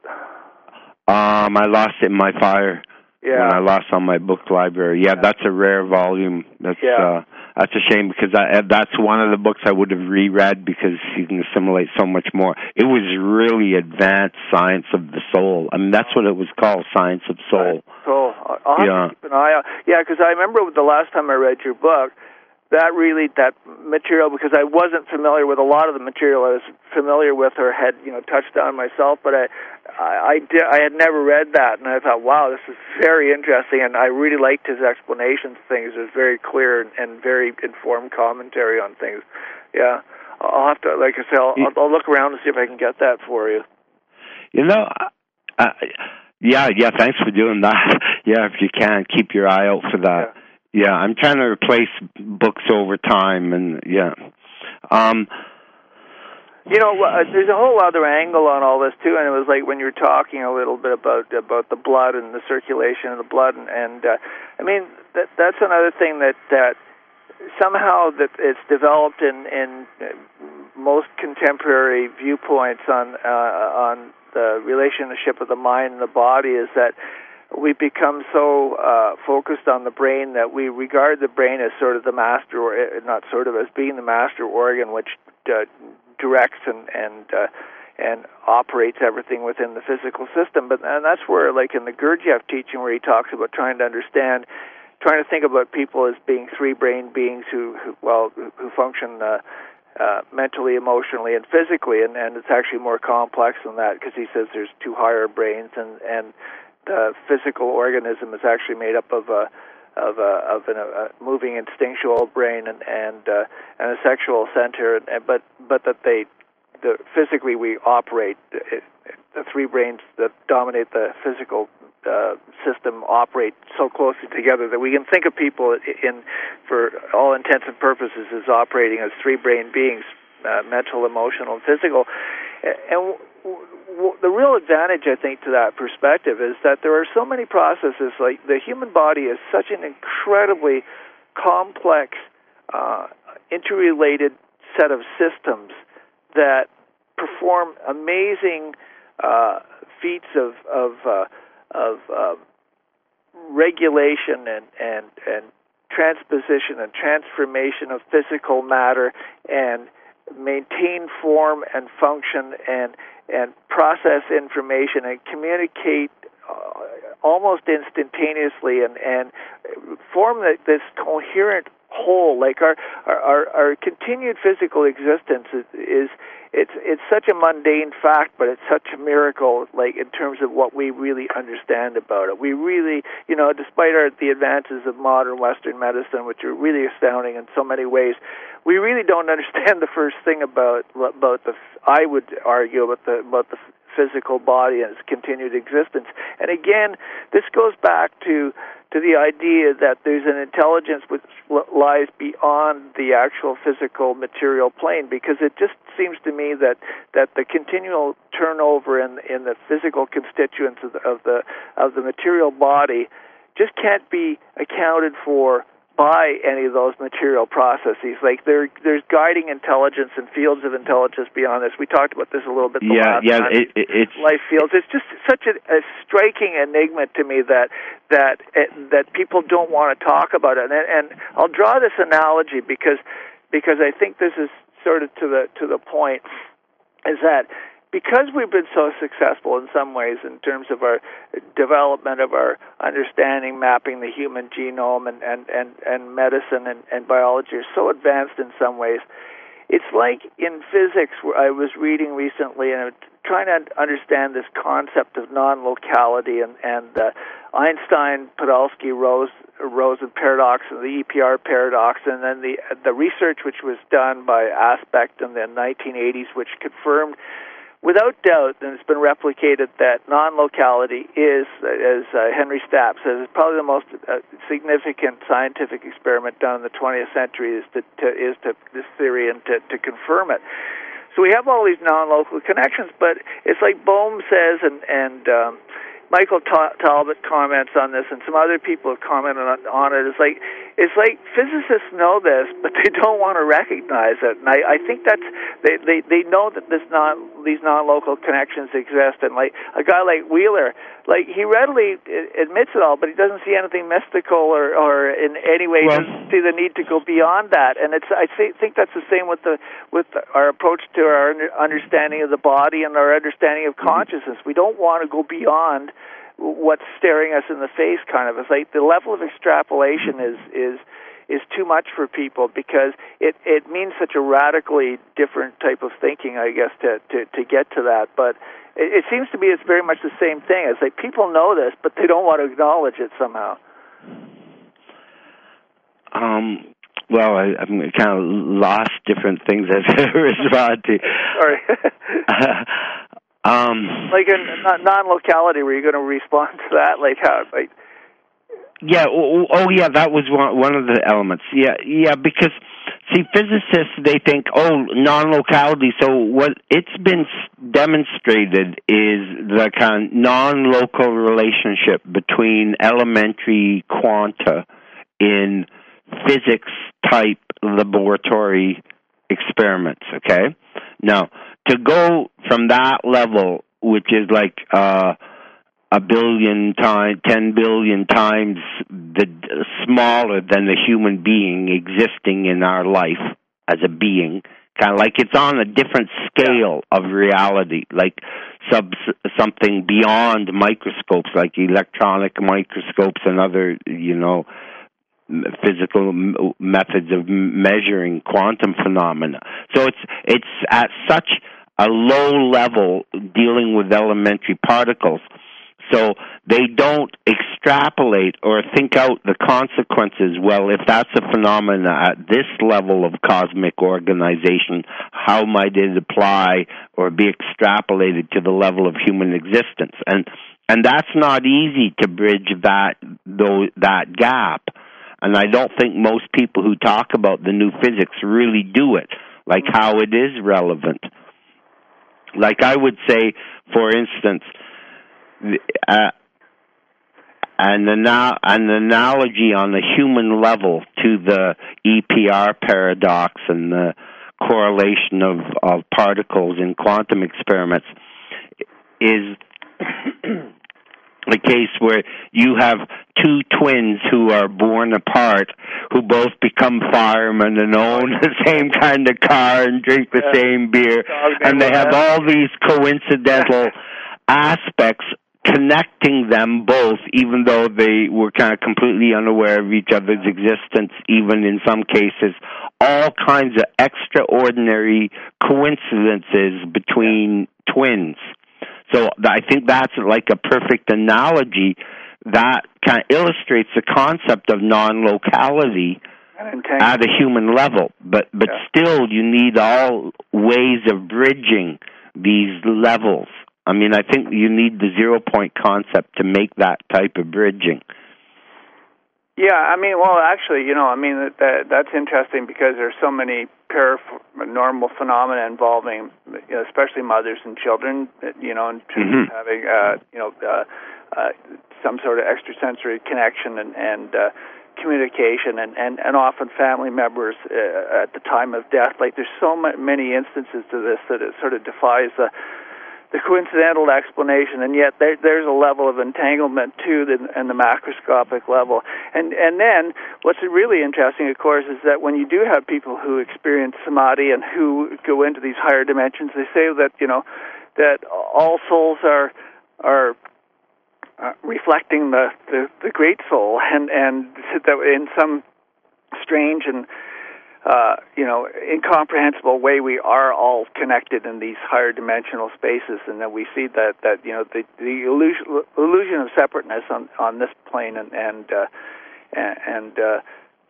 Um, I lost it in my fire. Yeah. When I lost on my book library. Yeah, yeah. That's a rare volume. That's yeah. uh, that's a shame, because I, that's one of the books I would have reread, because you can assimilate so much more. It was really advanced science of the soul. I mean, that's what it was called, Science of Soul. Soul. I'll have yeah. to keep an eye out. Yeah, because I remember the last time I read your book, that really, that material, because I wasn't familiar with a lot of the material I was familiar with or had, you know, touched on myself, but I, I, I, did, I had never read that, and I thought, wow, this is very interesting, and I really liked his explanations of things. It was very clear and, and very informed commentary on things. Yeah, I'll have to, like I say, I'll, I'll, I'll look around and see if I can get that for you. You know, uh, yeah, yeah, thanks for doing that. Yeah, if you can, keep your eye out for that. Yeah. Yeah, I'm trying to replace books over time, and yeah. Um, you know, uh, there's a whole other angle on all this too, and it was like when you were talking a little bit about about the blood and the circulation of the blood, and, and uh, I mean that that's another thing that that somehow that it's developed in in most contemporary viewpoints on uh, on the relationship of the mind and the body is that we become so uh, focused on the brain that we regard the brain as sort of the master, or not sort of, as being the master organ which uh, directs and and uh, and operates everything within the physical system. But and that's where, like in the Gurdjieff teaching, where he talks about trying to understand, trying to think about people as being three-brain beings who, who well, who function uh, uh, mentally, emotionally, and physically, and, and it's actually more complex than that, because he says there's two higher brains, and and the physical organism is actually made up of a of a of an, a moving instinctual brain and and uh, and a sexual center, and, but but that they the physically we operate it, the three brains that dominate the physical uh, system operate so closely together that we can think of people in, for all intents and purposes, as operating as three brain beings, uh, mental, emotional, and physical. And w- w- the real advantage, I think, to that perspective is that there are so many processes. Like the human body is such an incredibly complex, uh, interrelated set of systems that perform amazing uh, feats of of uh, of uh, regulation and and and transposition and transformation of physical matter, and maintain form and function, and and process information and communicate uh, almost instantaneously, and and form the, this coherent whole. Like our our our continued physical existence is, is it's it's such a mundane fact, but it's such a miracle, like in terms of what we really understand about it. We really, you know, despite our the advances of modern Western medicine, which are really astounding in so many ways, we really don't understand the first thing about about the. I would argue about the about the physical body and its continued existence. And again, this goes back to to the idea that there's an intelligence which lies beyond the actual physical material plane, because it just seems to me that, that the continual turnover in in the physical constituents of the, of the of the material body just can't be accounted for by any of those material processes. Like there, there's guiding intelligence and fields of intelligence beyond this. We talked about this a little bit the yeah, last yeah, time. It, it, it's life fields. It's just such a, a striking enigma to me that that that people don't want to talk about it. And, and I'll draw this analogy because because I think this is sort of to the to the point, is that because we've been so successful in some ways in terms of our development of our understanding, mapping the human genome, and, and, and, and medicine and, and biology are so advanced in some ways, it's like in physics, where I was reading recently and trying to understand this concept of non-locality, and, and uh, Einstein, Podolsky, Rose, Rosen paradox, and the E P R paradox, and then the the research which was done by Aspect in the nineteen eighties, which confirmed without doubt, and it's been replicated, that non-locality is, as uh, Henry Stapp says, is probably the most uh, significant scientific experiment done in the twentieth century, is to, to is to this theory and to, to confirm it. So we have all these non-local connections, but it's like Bohm says, and and um, Michael Ta- Talbot comments on this, and some other people have commented on, on it. It's like it's like physicists know this, but they don't want to recognize it. And I, I think that's they, they, they know that this non these non-local connections exist. And like a guy like Wheeler, like he readily admits it all, but he doesn't see anything mystical or, or in any way well, doesn't see the need to go beyond that. And it's I think that's the same with the with our approach to our understanding of the body and our understanding of consciousness. We don't want to go beyond what's staring us in the face, kind of. It's like the level of extrapolation is is is too much for people, because it it means such a radically different type of thinking, I guess, to to, to get to that. But it, it seems to me it's very much the same thing. It's like people know this, but they don't want to acknowledge it somehow. Um. Well, I, I've kind of lost different things as I respond to. Sorry. Um, like in non-locality, were you going to respond to that? Like how? Like, yeah. Oh, oh, yeah. That was one one of the elements. Yeah, yeah. Because see, physicists, they think, oh, non-locality. So what it's been demonstrated is the kind of non-local relationship between elementary quanta in physics-type laboratory experiments. Okay, now. To go from that level, which is like uh, a billion times, ten billion times the smaller than the human being existing in our life as a being, kind of like it's on a different scale of reality, like sub something beyond microscopes, like electronic microscopes and other, you know, physical m- methods of measuring quantum phenomena. So it's it's at such a low level dealing with elementary particles, so they don't extrapolate or think out the consequences. Well, if that's a phenomena at this level of cosmic organization, how might it apply or be extrapolated to the level of human existence? And and that's not easy to bridge that though that gap. And I don't think most people who talk about the new physics really do it, like how it is relevant. Like I would say, for instance, uh, and the now an analogy on the human level to the E P R paradox and the correlation of, of particles in quantum experiments is a case where you have two twins who are born apart, who both become firemen and own the same kind of car and drink the yeah. same beer, and they have all these coincidental aspects connecting them both, even though they were kind of completely unaware of each other's existence, even in some cases, all kinds of extraordinary coincidences between twins. So I think that's like a perfect analogy that kind of illustrates the concept of non-locality at a human level. But but yeah. still, you need all ways of bridging these levels. I mean, I think you need the zero-point concept to make that type of bridging. Yeah, I mean, well, actually, you know, I mean, that, that that's interesting because there's so many paranormal phenomena involving, you know, especially mothers and children, you know, in terms mm-hmm. of having, uh, you know, uh, uh, some sort of extrasensory connection and, and uh, communication, and, and, and often family members uh, at the time of death. Like, there's so many instances to this that it sort of defies the the coincidental explanation, and yet there, there's a level of entanglement too in the macroscopic level. And and then what's really interesting, of course, is that when you do have people who experience samadhi and who go into these higher dimensions, they say that, you know, that all souls are are uh, reflecting the, the the great soul, and and that in some strange and Uh, you know, incomprehensible way, we are all connected in these higher dimensional spaces, and then we see that, that you know, the, the illusion, illusion of separateness on, on this plane, and and uh, and uh,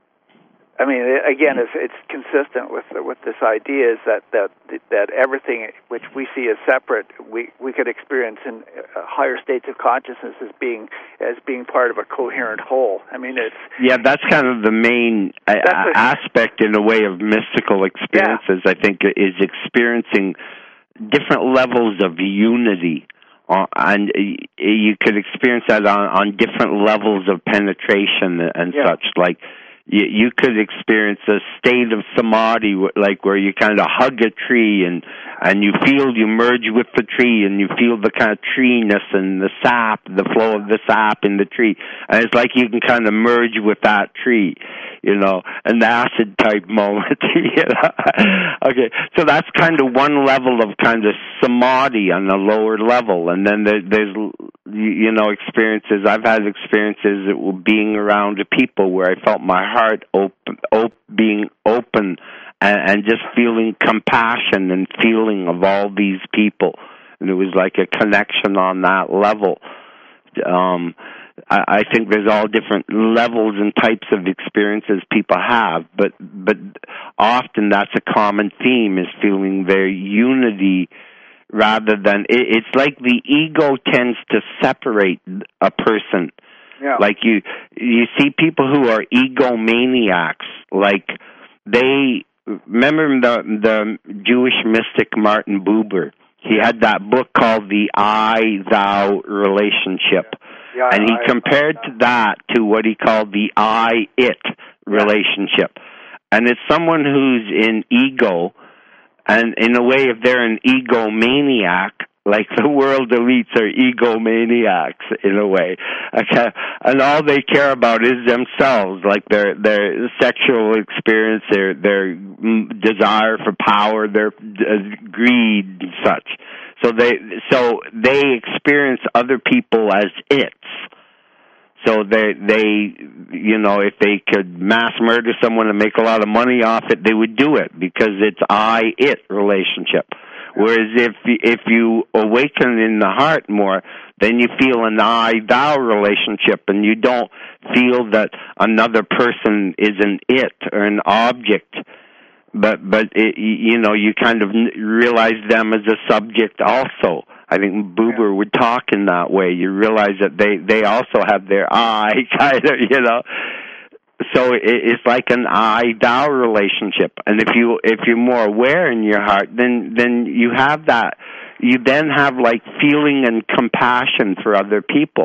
I mean, again, it's, it's consistent with with this idea is that, that that everything which we see as separate, we, we could experience in higher states of consciousness as being as being part of a coherent whole. I mean, it's yeah, that's kind of the main a- a- aspect in a way of mystical experiences. Yeah. I think is experiencing different levels of unity. Uh, and you could experience that on, on different levels of penetration and yeah. such, like. You, you could experience a state of samadhi, like where you kind of hug a tree and and you feel you merge with the tree, and you feel the kind of treeness and the sap, the flow of the sap in the tree, and it's like you can kind of merge with that tree, you know, an acid type moment. You know? Okay, so that's kind of one level of kind of samadhi on a lower level, and then there, there's you know experiences. I've had experiences being around people where I felt my heart open, op, being open, and, and just feeling compassion and feeling of all these people, and it was like a connection on that level. Um, I, I think there's all different levels and types of experiences people have, but but often that's a common theme, is feeling their unity. Rather than, it, it's like the ego tends to separate a person. Yeah. Like you, you see people who are egomaniacs. Like they remember the the Jewish mystic Martin Buber. He had that book called The I-Thou Relationship, yeah, and he I, compared I, I, to that to what he called the I-It relationship. And it's someone who's in ego. And in a way, if they're an egomaniac, like the world elites are egomaniacs in a way, okay, and all they care about is themselves, like their their sexual experience, their their desire for power, their uh, greed and such. So they so they experience other people as its. So they, they, you know, if they could mass murder someone and make a lot of money off it, they would do it because it's I-it relationship. Whereas if if you awaken in the heart more, then you feel an I-thou relationship, and you don't feel that another person is an it or an object, but but it, you know, you kind of realize them as a subject also. I think Buber would talk in that way. You realize that they, they also have their I, kind of, you know. So it, it's like an I-thou relationship. And if you if you're more aware in your heart, then then you have that. You then have like feeling and compassion for other people.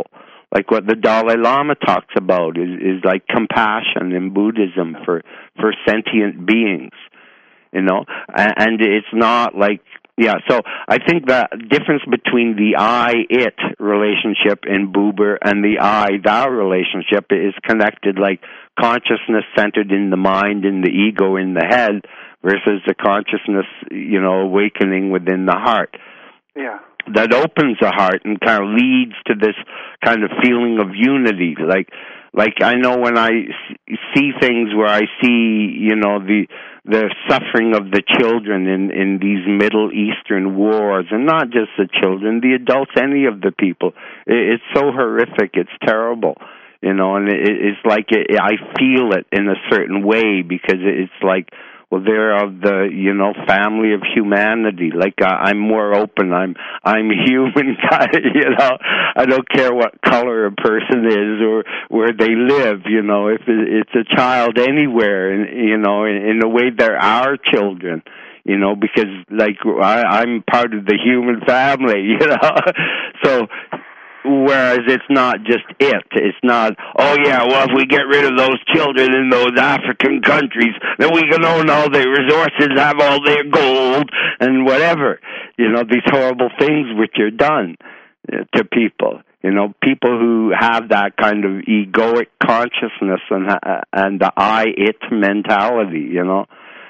like what the Dalai Lama talks about is, is like compassion in Buddhism for, for sentient beings, you know, and, and it's not like, yeah, so I think the difference between the I-it relationship in Buber and the I-thou relationship is connected like consciousness centered in the mind, in the ego, in the head, versus the consciousness, you know, awakening within the heart. Yeah. That opens the heart and kind of leads to this kind of feeling of unity. Like, like I know when I see things where I see, you know, the the suffering of the children in in these Middle Eastern wars, and not just the children, the adults, any of the people. It, it's so horrific. It's terrible, you know, and it, it's like it, I feel it in a certain way because it's like, well, they're of the, you know, family of humanity. Like, uh, I'm more open. I'm, I'm human, you know. I don't care what color a person is or where they live, you know. If it's a child anywhere, you know, in, in a way they're our children, you know, because, like, I, I'm part of the human family, you know. So, whereas it's not just it. It's not, oh, yeah, well, if we get rid of those children in those African countries, then we can own all their resources, have all their gold, and whatever. You know, these horrible things which are done to people. You know, people who have that kind of egoic consciousness and and the I-it mentality, you know.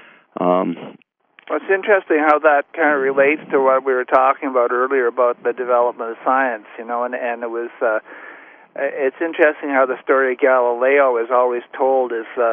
Um Well, it's interesting how that kind of relates to what we were talking about earlier about the development of science, you know, and, and it was, uh, it's interesting how the story of Galileo is always told as, uh,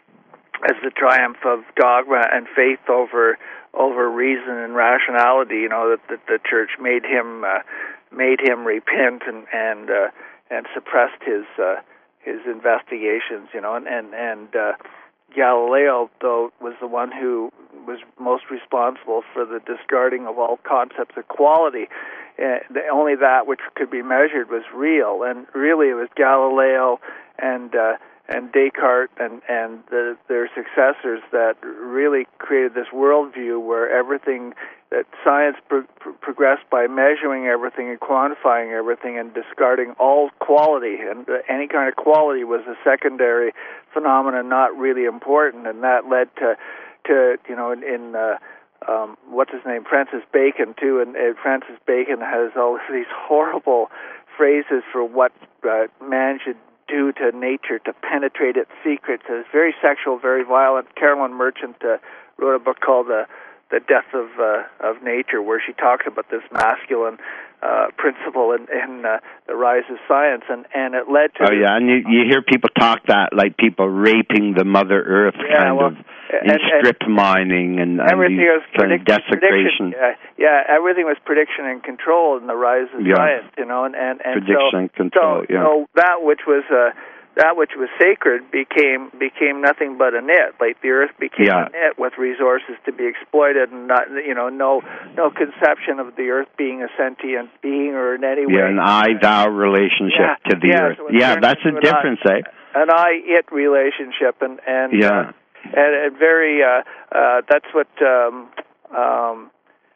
as the triumph of dogma and faith over, over reason and rationality, you know, that, that the church made him, uh, made him repent and, and, uh, and suppressed his, uh, his investigations, you know, and, and, and, uh, Galileo, though, was the one who was most responsible for the discarding of all concepts of quality. Uh, the, only that which could be measured was real, and really it was Galileo and uh, and Descartes and and the, their successors that really created this worldview where everything that science pro- pro- progressed by measuring everything and quantifying everything and discarding all quality, and uh, any kind of quality was a secondary phenomenon, not really important, and that led to, to you know, in, in uh, um, what's his name, Francis Bacon too, and uh, Francis Bacon has all these horrible phrases for what uh, man should do to nature to penetrate its secrets. It's very sexual, very violent. Carolyn Merchant uh, wrote a book called uh, The Death of uh, of Nature, where she talks about this masculine uh, principle in, in uh, the rise of science, and, and it led to... Oh, yeah, and you, you hear people talk that, like people raping the Mother Earth, yeah, kind well, of, in and, strip and mining and, and everything these was kind of prediction, desecration. Yeah, yeah, everything was prediction and control in the rise of yeah. science, you know, and, and, and prediction so, and control, so, yeah. so that which was... Uh, that which was sacred became became nothing but a net. Like the earth became yeah. a net with resources to be exploited, and not, you know, no no conception of the earth being a sentient being or in any way. Yeah, an I-thou relationship yeah. to the yeah, earth. So yeah, that's a difference, I, eh? An I-it relationship, and and yeah, uh, and, and very. Uh, uh, that's what. Um, um,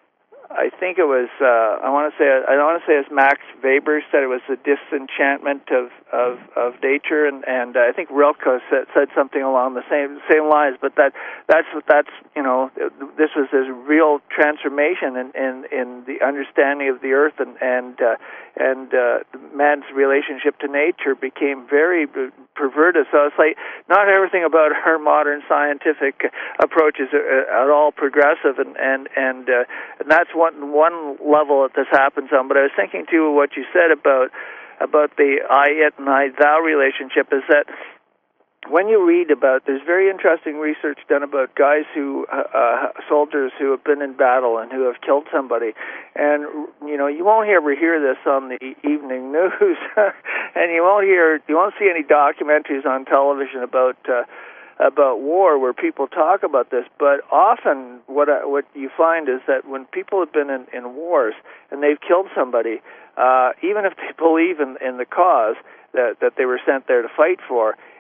I think it was. Uh, I want to say. I want to say as Max Weber said, it was the disenchantment of of, of nature, and and uh, I think Rilke said, said something along the same same lines. But that that's that's you know this was this real transformation in in, in the understanding of the earth, and and uh, and uh, man's relationship to nature became very perverted. So it's like not everything about our modern scientific approach is at all progressive, and and and, uh, and that's one one level that this happens on. But I was thinking too what you said about about the I-it and I-thou relationship is that when you read about, there's very interesting research done about guys who, uh, uh, soldiers who have been in battle and who have killed somebody, and you know you won't ever hear this on the evening news, and you won't hear, you won't see any documentaries on television about uh, about war where people talk about this. But often, what I, what you find is that when people have been in, in wars and they've killed somebody, uh, even if they believe in, in the cause that that they were sent there to fight for,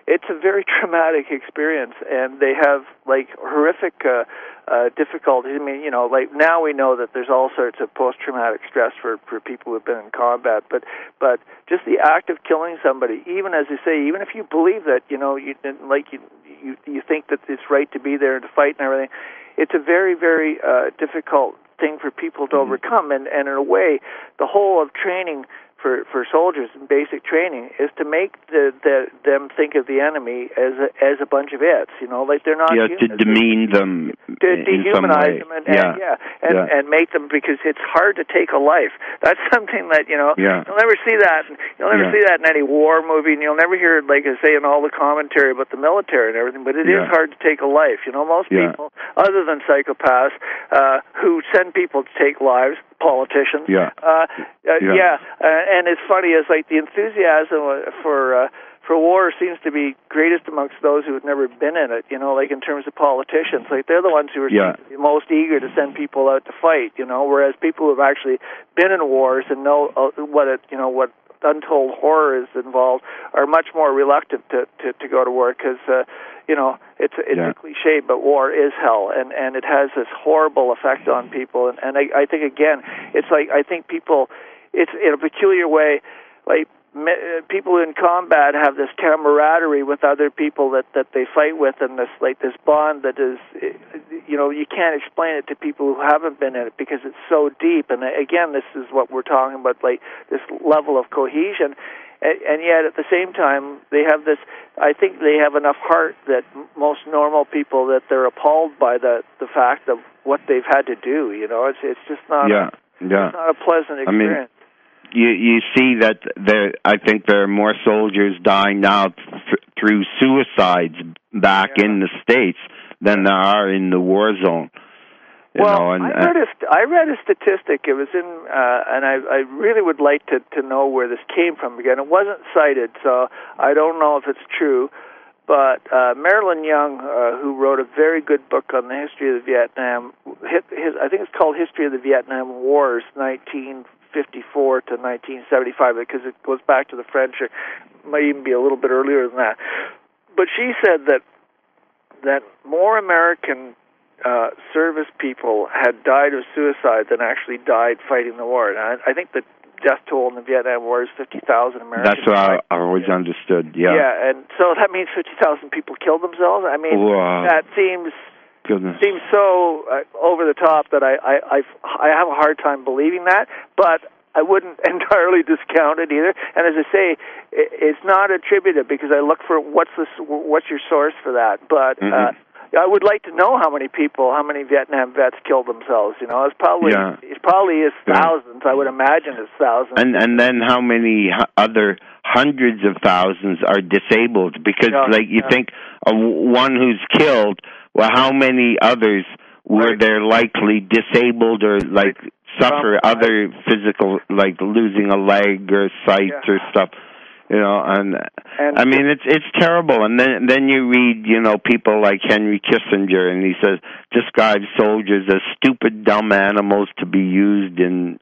it's a very traumatic experience, and they have like horrific uh, uh, difficulties. I mean, you know, like now we know that there's all sorts of post-traumatic stress for, for people who've been in combat, but but just the act of killing somebody, even as you say, even if you believe that, you know, you like you you you think that it's right to be there and to fight and everything, it's a very very uh, difficult thing for people to overcome, and, and in a way, the whole of training for, for soldiers in basic training is to make the, the them think of the enemy as a, as a bunch of its, you know, like they're not yeah, humans. to demean them, to in dehumanize some way. them, and, yeah. and yeah, and, yeah. and make them, because it's hard to take a life. That's something that, you know, yeah. you'll never see that. You'll never yeah. see that in any war movie, and you'll never hear, like I say, in all the commentary about the military and everything. But it yeah. is hard to take a life. You know, most yeah. people, other than psychopaths, uh, who send people to take lives, politicians. Yeah. Uh, uh, yeah. yeah. Uh, and it's funny, as like the enthusiasm for uh, for war seems to be greatest amongst those who have never been in it. You know, like in terms of politicians, like they're the ones who are yeah. most eager to send people out to fight. You know, whereas people who have actually been in wars and know uh, what it, you know, what untold horror is involved, are much more reluctant to to, to go to war, because uh, you know, it's it's yeah. a cliche, but war is hell, and, and it has this horrible effect on people. And, and I, I think, again, it's like, I think people, it's in a peculiar way, like me, people in combat have this camaraderie with other people that, that they fight with, and this like this bond that is, you know, you can't explain it to people who haven't been in it, because it's so deep. And again, this is what we're talking about, like this level of cohesion. And yet, at the same time, they have this, I think they have enough heart that most normal people, that they're appalled by the the fact of what they've had to do. You know, it's it's just not, yeah, a, yeah. it's not a pleasant experience. I mean, you you see that there, I think there are more soldiers dying now th- through suicides back yeah. in the States than there are in the war zone. You well, know, and, I read a st- I read a statistic. It was in, uh, and I I really would like to to know where this came from. Again, it wasn't cited, so I don't know if it's true. But uh, Marilyn Young, uh, who wrote a very good book on the history of the Vietnam, his, his I think it's called History of the Vietnam Wars, nineteen fifty-four to nineteen seventy-five, because it goes back to the French. It might even be a little bit earlier than that. But she said that that more American Uh, service people had died of suicide than actually died fighting the war. And I, I think the death toll in the Vietnam War is fifty thousand Americans. That's what I, I always yeah. understood, yeah. Yeah, and so that means fifty thousand people killed themselves? I mean, wow. that seems Goodness. seems so uh, over the top that I, I, I, I have a hard time believing that, but I wouldn't entirely discount it either. And as I say, it, it's not attributed, because I look for what's the, what's your source for that. But mm-hmm. uh, I would like to know how many people, how many Vietnam vets killed themselves. You know, it's probably yeah. it probably is thousands. Yeah. I would imagine it's thousands. And and then how many other hundreds of thousands are disabled? Because yeah. like you yeah. think of one who's killed, well, how many others were right. there likely disabled or like right. suffer um, other physical, like losing a leg or sight yeah. or stuff? You know, and, and I mean, it's it's terrible. And then then you read, you know, people like Henry Kissinger, and he says describes soldiers as stupid, dumb animals to be used in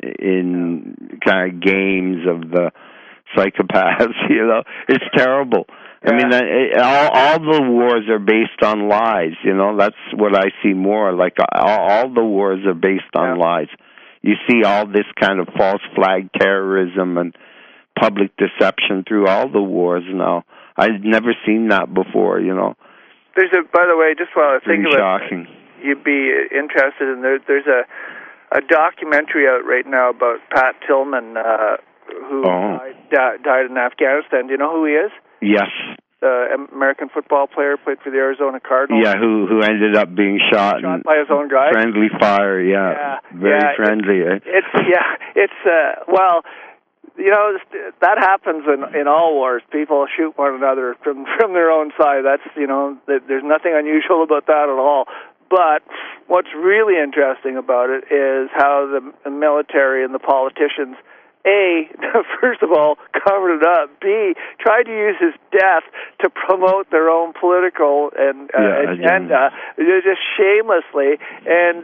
in kind of games of the psychopaths. You know, it's terrible. Yeah. I mean, it, all all the wars are based on lies. You know, that's what I see more. Like all, all the wars are based on yeah. lies. You see all this kind of false flag terrorism and public deception through all the wars now. I've never seen that before, you know. There's a, by the way, just while I think Pretty about shocking. it, you'd be interested in, there, there's a a documentary out right now about Pat Tillman, uh, who oh. died, died in Afghanistan. Do you know who he is? Yes. The American football player, played for the Arizona Cardinals. Yeah, who who ended up being shot, shot by his own guy. Friendly fire, yeah, yeah very yeah, friendly. It, eh? It's yeah, it's uh, well. You know, that happens in in all wars. People shoot one another from from their own side. That's, you know, there's nothing unusual about that at all. But what's really interesting about it is how the military and the politicians, A, first of all, covered it up. B, tried to use his death to promote their own political and uh, yeah, agenda, just shamelessly. And uh,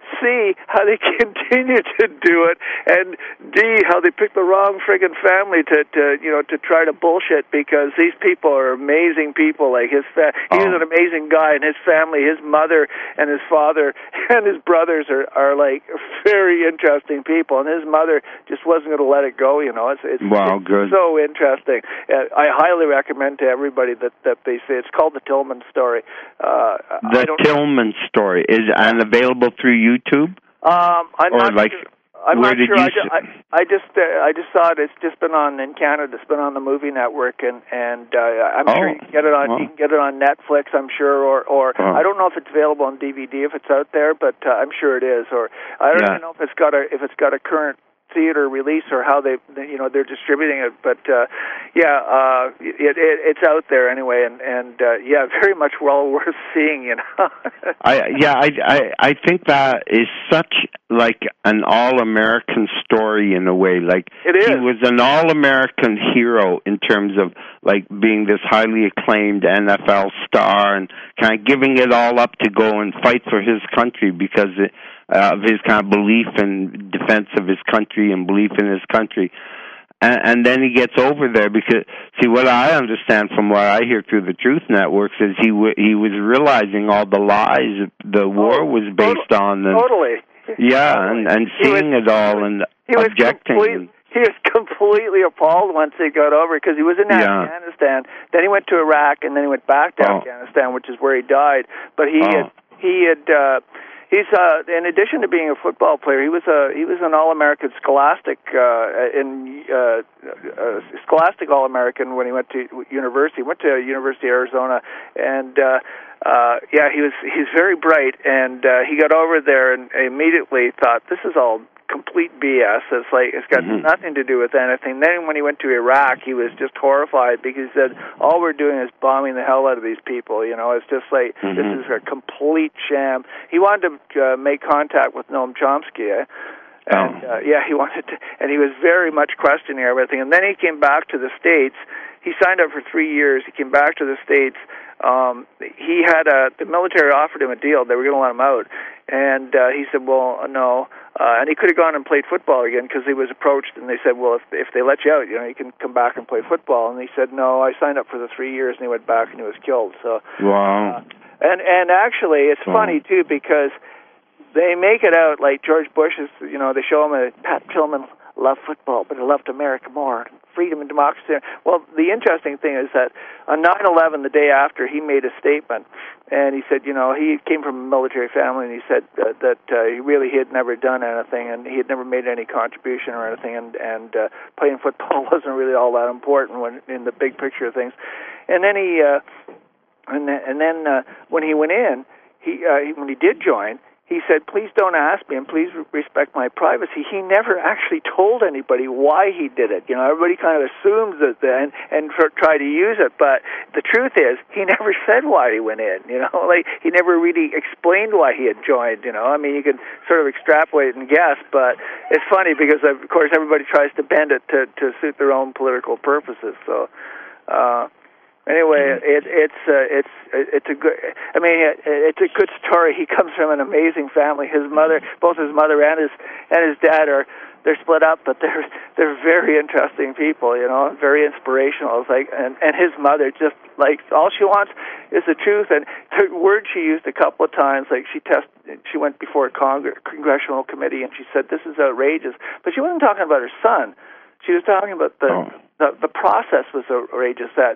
C, how they continue to do it, and D, how they pick the wrong friggin' family to, to you know, to try to bullshit, because these people are amazing people. Like his fa- he was an amazing guy, and his family, his mother and his father and his brothers are, are like very interesting people, and his mother just wasn't going to let it go, you know. It's, it's, wow, it's good. so interesting. Uh, I highly recommend to everybody that, that they say it's called The Tillman Story. Uh, the Tillman Story is yeah. and available through YouTube. Um, I'm or not like, sure. I'm where not did sure. you I, ju- I, I just uh, I just saw it. It's just been on in Canada. It's been on the Movie Network, and and uh, I'm oh, sure you can get it on. well. You can get it on Netflix. I'm sure, or or oh. I don't know if it's available on D V D if it's out there, but uh, I'm sure it is. Or I don't yeah. even know if it's got a if it's got a current theater release or how they, you know, they're distributing it, but uh, yeah, uh, it, it, it's out there anyway, and and uh, yeah, very much well worth seeing. You know, I yeah, I, I I think that is such like an all-American story in a way. Like it is. He was an all-American hero in terms of like being this highly acclaimed N F L star and kind of giving it all up to go and fight for his country because it, uh, of his kind of belief in defense of his country and belief in his country. And, and then he gets over there because, see, what I understand from what I hear through the Truth Networks is he w- he was realizing all the lies the war oh, was based totally, on. And, totally. Yeah, totally. and, and seeing was, it all and he was objecting. Complete, he was completely appalled once he got over because he was in yeah. Afghanistan. Then he went to Iraq, and then he went back to oh. Afghanistan, which is where he died. But he oh. had, he had. Uh, He's uh, in addition to being a football player, he was a he was an All-American Scholastic uh, in uh, uh, Scholastic All-American when he went to university. He went to University of Arizona, and uh, uh, yeah, he was he's very bright, and uh, he got over there and immediately thought, this is all complete B S. It's like it's got mm-hmm. nothing to do with anything. Then when he went to Iraq, he was just horrified because he said, all we're doing is bombing the hell out of these people. You know, it's just like mm-hmm. this is a complete sham. He wanted to uh, make contact with Noam Chomsky. Eh? And oh. uh, yeah, he wanted to, and he was very much questioning everything. And then he came back to the States. He signed up for three years. He came back to the States. Um, he had a the military offered him a deal. They were going to let him out, and uh, he said, "Well, no." Uh, and he could have gone and played football again because he was approached, and they said, "Well, if if they let you out, you know, you can come back and play football." And he said, "No, I signed up for the three years," and he went back and he was killed. So, wow. Uh, and and actually, it's wow. funny too because they make it out like George Bush is, you know, they show him a Pat Tillman loved football, but he loved America more. Freedom and democracy. Well, the interesting thing is that on nine eleven, the day after, he made a statement, and he said, you know, he came from a military family, and he said uh, that uh, he really he had never done anything, and he had never made any contribution or anything, and and uh, playing football wasn't really all that important when in the big picture of things. And then he, uh, and then, and then uh, when he went in, he, uh, he when he did join. He said, please don't ask me and please respect my privacy. He never actually told anybody why he did it. You know, everybody kind of assumes it then and tr- try to use it. But the truth is, he never said why he went in. You know, like he never really explained why he had joined. You know, I mean, you can sort of extrapolate and guess, but it's funny because, of course, everybody tries to bend it to, to suit their own political purposes. So, uh, Anyway, it, it's uh, it's it's a good. I mean, it, it's a good story. He comes from an amazing family. His mother, both his mother and his and his dad are they're split up, but they're they're very interesting people. You know, very inspirational. It's like and and his mother just like all she wants is the truth. And the word she used a couple of times, like she test she went before a Congre- congressional committee and she said this is outrageous, but she wasn't talking about her son. She was talking about the oh. the, the process was outrageous. That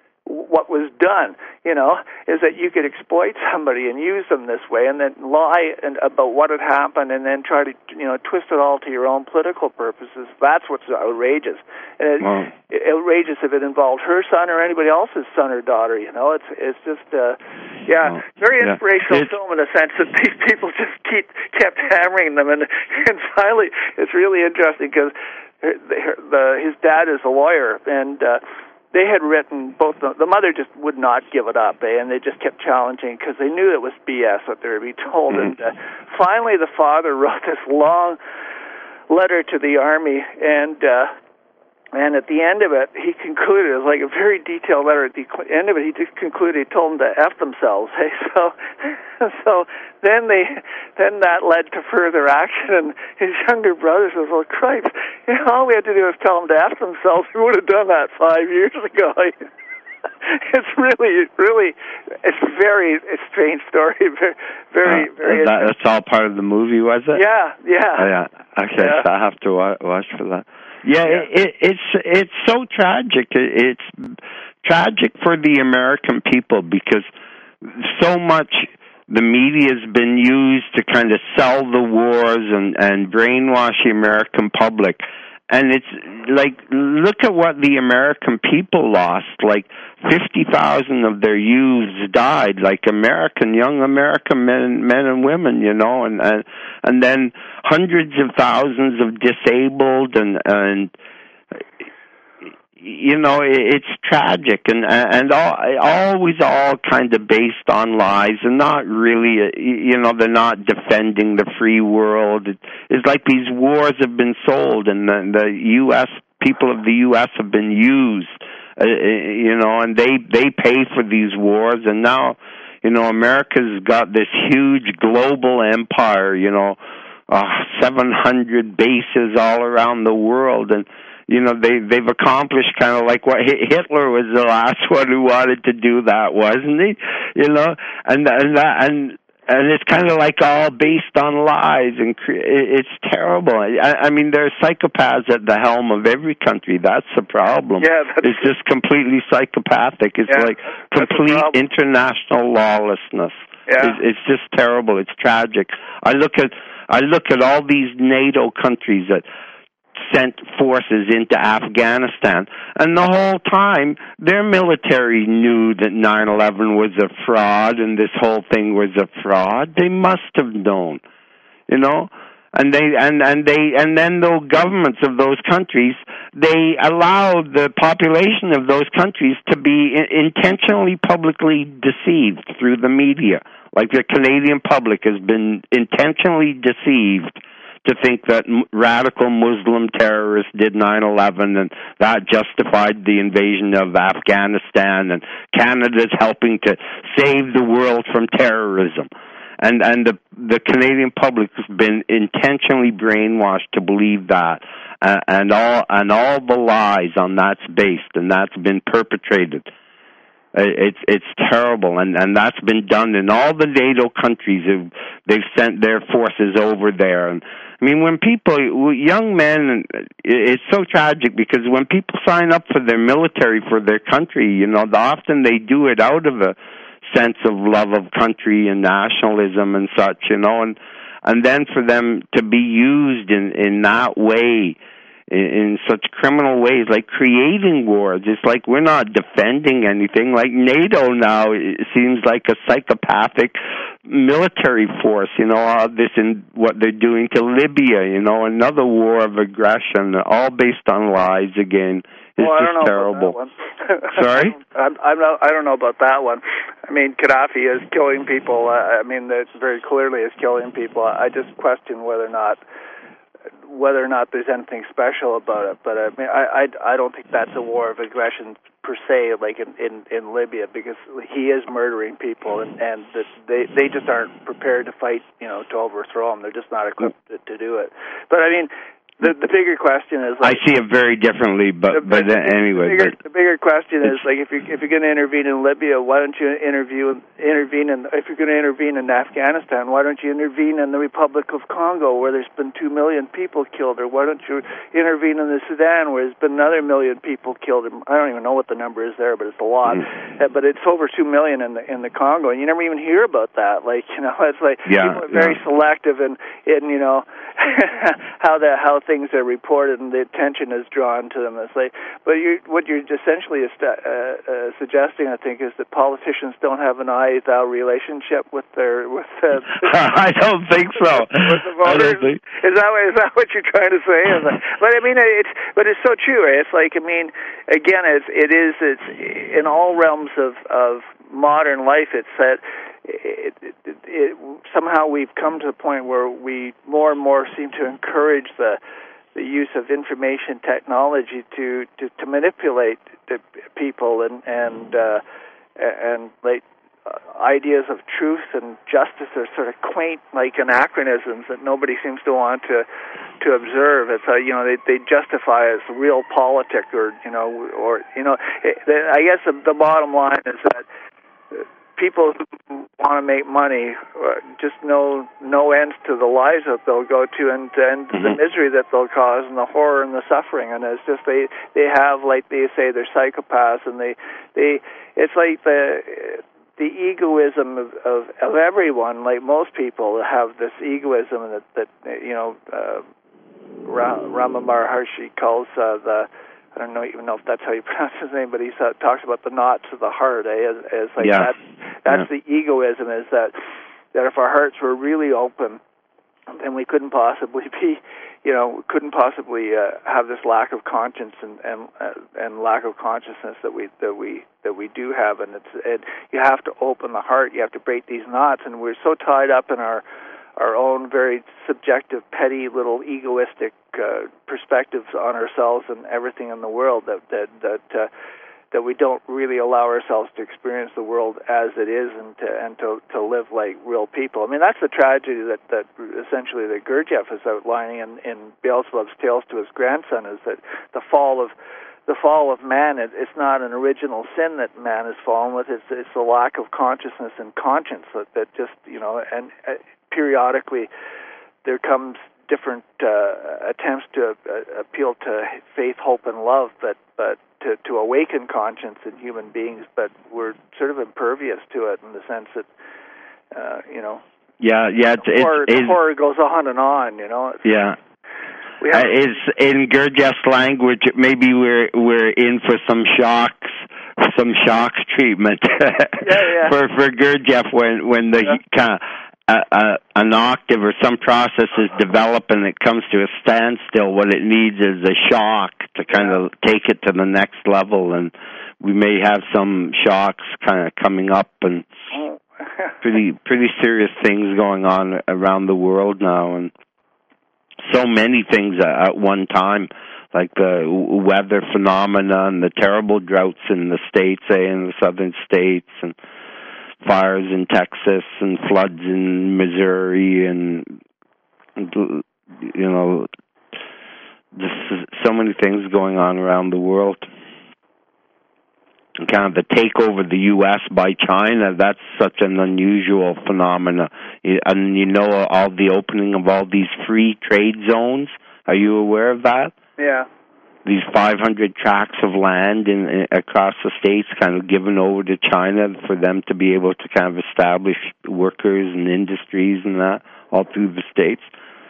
what was done, you know, is that you could exploit somebody and use them this way and then lie and, about what had happened and then try to, you know, twist it all to your own political purposes. That's what's outrageous. And it, wow. it, outrageous if it involved her son or anybody else's son or daughter, you know. It's it's just, uh, yeah, wow. very inspirational yeah. film in a sense that these people just keep kept hammering them. And, and finally, it's really interesting because his dad is a lawyer and, uh, they had written, both the, the mother just would not give it up, eh, and they just kept challenging because they knew it was B S what they were being told. Mm-hmm. And uh, finally the father wrote this long letter to the army, and uh, And at the end of it, he concluded, it was like a very detailed letter. At the end of it, he just concluded, he told them to F themselves. Hey, so, so then they, then that led to further action. And his younger brother says, well, Christ, you know, all we had to do was tell them to F themselves. We would have done that five years ago. It's really, really, it's very, it's a strange story. Very, very, uh, very. That, that's all part of the movie, was it? Yeah, yeah. Oh, yeah. Okay, yeah. so I have to wa- watch for that. Yeah, yeah. It, it, it's it's so tragic. It, it's tragic for the American people because so much the media has been used to kind of sell the wars and, and brainwash the American public. And it's like, look at what the American people lost. Like fifty thousand of their youths died, like American, young American men, men and women, you know, and, and, and then hundreds of thousands of disabled and, and, you know, it's tragic and, and all, always all kind of based on lies and not really, you know, they're not defending the free world. It's like these wars have been sold and the, the U S, people of the U S have been used, uh, you know, and they, they pay for these wars. And now, you know, America's got this huge global empire, you know, uh, seven hundred bases all around the world. And, you know, they, they've accomplished kind of like what Hitler was the last one who wanted to do that, wasn't he? You know, and, and, and, and it's kind of like all based on lies, and it's terrible. I, I mean, there's psychopaths at the helm of every country. That's the problem. Yeah, that's it's just completely psychopathic. It's yeah, like complete international lawlessness. Yeah. It's, it's just terrible. It's tragic. I look at, I look at all these NATO countries that sent forces into Afghanistan, and the whole time their military knew that nine eleven was a fraud and this whole thing was a fraud. They must have known, you know, and they and and they and then the governments of those countries, they allowed the population of those countries to be intentionally publicly deceived through the media. Like the Canadian public has been intentionally deceived to think that radical Muslim terrorists did nine eleven and that justified the invasion of Afghanistan, and Canada's helping to save the world from terrorism. And and the the Canadian public has been intentionally brainwashed to believe that, uh, and all and all the lies on that's based, and that's been perpetrated. It's it's terrible, and, and that's been done in all the NATO countries. Who they've sent their forces over there, and I mean, when people, young men, it's so tragic because when people sign up for their military for their country, you know, often they do it out of a sense of love of country and nationalism and such, you know, and and then for them to be used in in that way, in such criminal ways, like creating wars. It's like we're not defending anything. Like NATO now, it seems like a psychopathic military force, you know, all this and what they're doing to Libya, you know, another war of aggression, all based on lies again. It's well, I just don't know terrible. About that one. Sorry? I'm, I'm not, I don't know about that one. I mean, Gaddafi is killing people. Uh, I mean, it's very clearly is killing people. I just question whether or not whether or not there's anything special about it. But I mean, I, I, I don't think that's a war of aggression per se, like in, in, in Libya, because he is murdering people, and, and the, they they just aren't prepared to fight, you know, to overthrow him. They're just not equipped to, to do it. But I mean, the the bigger question is, like, I see it very differently, but the, but the, anyway. The bigger, but the bigger question is, like, if you if you're going to intervene in Libya, why don't you interview intervene in if you're going to intervene in Afghanistan, why don't you intervene in the Republic of Congo, where there's been two million people killed, or why don't you intervene in the Sudan, where there's been another million people killed? I don't even know what the number is there, but it's a lot. Mm. Uh, but it's over two million in the in the Congo, and you never even hear about that. Like, you know, it's like yeah, people are very yeah. selective in in you know how the how things are reported, and the attention is drawn to them. It's like, but you, what you're essentially uh, uh, suggesting, I think, is that politicians don't have an I-thou relationship with their with. Uh, I don't think so. With the voters. I don't think. Is that is that what you're trying to say? Is that, but I mean, it's but it's so true. It's like, I mean, again, it's it is it's in all realms of of modern life. It's that. It, it, it, it, somehow we've come to the point where we more and more seem to encourage the the use of information technology to to, to manipulate the people and and uh, and like uh, ideas of truth and justice are sort of quaint, like anachronisms that nobody seems to want to to observe. It's uh, you know they they justify as real politic or you know or you know it, I guess the, the bottom line is that people who want to make money uh, just know no ends to the lives that they'll go to and, and mm-hmm. the misery that they'll cause and the horror and the suffering. And it's just they they have, like they say, they're psychopaths, and they they it's like the the egoism of, of, of everyone. Like most people have this egoism that that you know uh, Ramana Maharshi calls uh, the. I don't know even know if that's how you pronounce his name, but he uh, talks about the knots of the heart. Eh? As, as like yeah. that, that's yeah. the egoism. Is that that if our hearts were really open, then we couldn't possibly be, you know, couldn't possibly uh, have this lack of conscience and and uh, and lack of consciousness that we that we that we do have. And it's it, you have to open the heart. You have to break these knots, and we're so tied up in our our own very subjective, petty, little egoistic uh, perspectives on ourselves and everything in the world that that that uh, that we don't really allow ourselves to experience the world as it is and to and to to live like real people. I mean, that's the tragedy that that essentially that Gurdjieff is outlining in in Beelzebub's Tales to his grandson, is that the fall of the fall of man. It, it's not an original sin that man has fallen with. It's it's the lack of consciousness and conscience that that just you know and. Uh, periodically there comes different uh, attempts to uh, appeal to faith, hope, and love, but but to, to awaken conscience in human beings, but we're sort of impervious to it in the sense that, uh, you know, yeah, yeah, it's, the, horror, it's, the horror goes on and on, you know. It's, yeah. We have, uh, is in Gurdjieff's language, maybe we're we're in for some shocks, some shock treatment. yeah, yeah. for for Gurdjieff, when when the yeah. kind of Uh, uh, an octave or some process is developed and it comes to a standstill, what it needs is a shock to kind of take it to the next level, and we may have some shocks kind of coming up, and pretty pretty serious things going on around the world now, and so many things at one time, like the weather phenomena and the terrible droughts in the states, say in the southern states, and fires in Texas and floods in Missouri, and you know, just so many things going on around the world. And kind of the takeover of the U S by China, that's such an unusual phenomenon. And you know, all the opening of all these free trade zones. Are you aware of that? Yeah. These five hundred tracts of land in, in across the states kind of given over to China for them to be able to kind of establish workers and industries and that all through the states.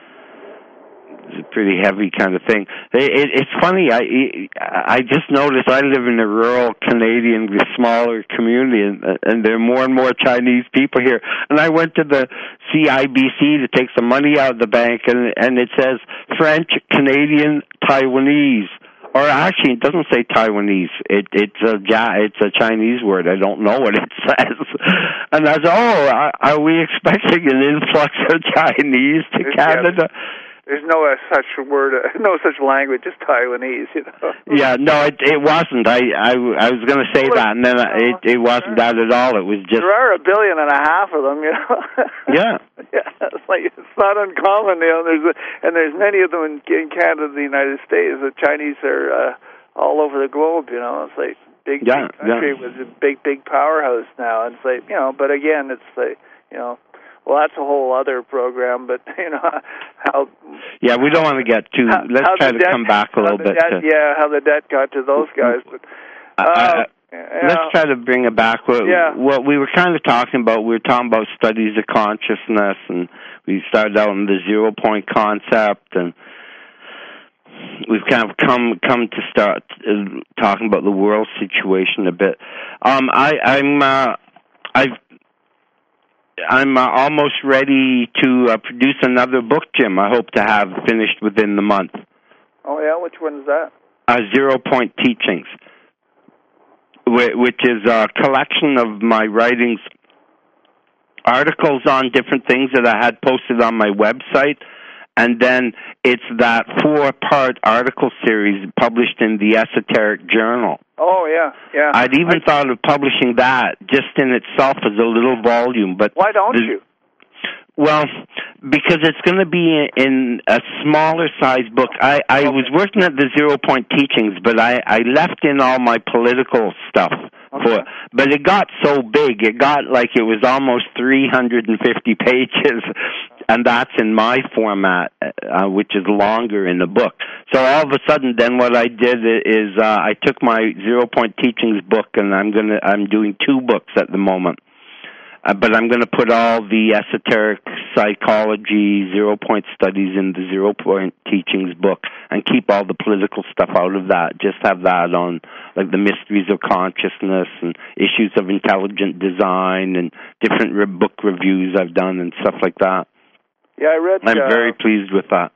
It's a pretty heavy kind of thing. It, it, it's funny, I I just noticed I live in a rural Canadian smaller community, and, and there are more and more Chinese people here. And I went to the C I B C to take some money out of the bank, and and it says French, Canadian, Taiwanese. Or actually, it doesn't say Taiwanese. It, it's a it's a Chinese word. I don't know what it says. And I said, oh, are we expecting an influx of Chinese to There's, Canada? Yeah, there's no uh, such word, uh, no such language as Taiwanese, you know. Yeah, no, it it wasn't. I I, I was going to say well, that, and then I, it it wasn't that at all. It was just there are a billion and a half of them, you know. Yeah. Yeah, it's like it's not uncommon, you know. There's a, and there's many of them in, in Canada, the United States. The Chinese are uh, all over the globe, you know. It's like big, yeah, big country yeah. with a big, big powerhouse now. And it's like, you know, but again, it's like, you know, well, that's a whole other program. But you know how. Yeah, we don't want to get too. How, let's how try to debt, come back a little bit. Debt, to, yeah, how the debt got to those guys. But. Uh, I, I, Yeah. Let's try to bring it back. What, yeah. what we were kind of talking about, we were talking about studies of consciousness, and we started out in the zero point concept, and we've kind of come come to start uh, talking about the world situation a bit. Um, I, I'm uh, I've I'm uh, almost ready to uh, produce another book, Jim. I hope to have finished within the month. Oh yeah, which one is that? Uh, Zero Point Teachings, which is a collection of my writings, articles on different things that I had posted on my website, and then it's that four-part article series published in the Esoteric Journal. Oh, yeah, yeah. I'd even I, thought of publishing that just in itself as a little volume. But why don't the, you? Well, because it's going to be in a smaller size book. I, I okay. was working at the Zero Point Teachings, but I, I left in all my political stuff. Okay. For, but it got so big, it got like it was almost three hundred fifty pages, and that's in my format, uh, which is longer in the book. So all of a sudden, then what I did is uh, I took my Zero Point Teachings book, and I'm gonna I'm doing two books at the moment. Uh, but I'm going to put all the esoteric psychology, zero-point studies in the zero-point teachings book and keep all the political stuff out of that. Just have that on, like, the mysteries of consciousness and issues of intelligent design and different re- book reviews I've done and stuff like that. Yeah, I read... I'm uh, very pleased with that.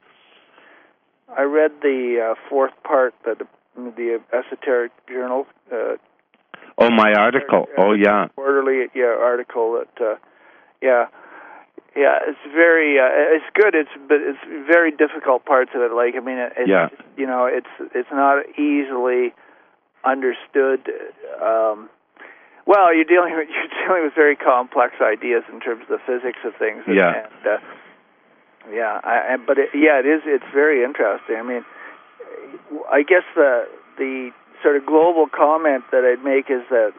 I read the uh, fourth part, the, the Esoteric Journal... Uh, Oh, my article. Oh, yeah. Quarterly, yeah, article that, uh, yeah, yeah, it's very, uh, it's good. It's but it's very difficult parts of it. Like, I mean, it's, yeah. you know, it's it's not easily understood. Um, well, you're dealing with you're dealing with very complex ideas in terms of the physics of things. And, yeah. And, uh, yeah, I, but it, yeah, it is. It's very interesting. I mean, I guess the the sort of global comment that I'd make is that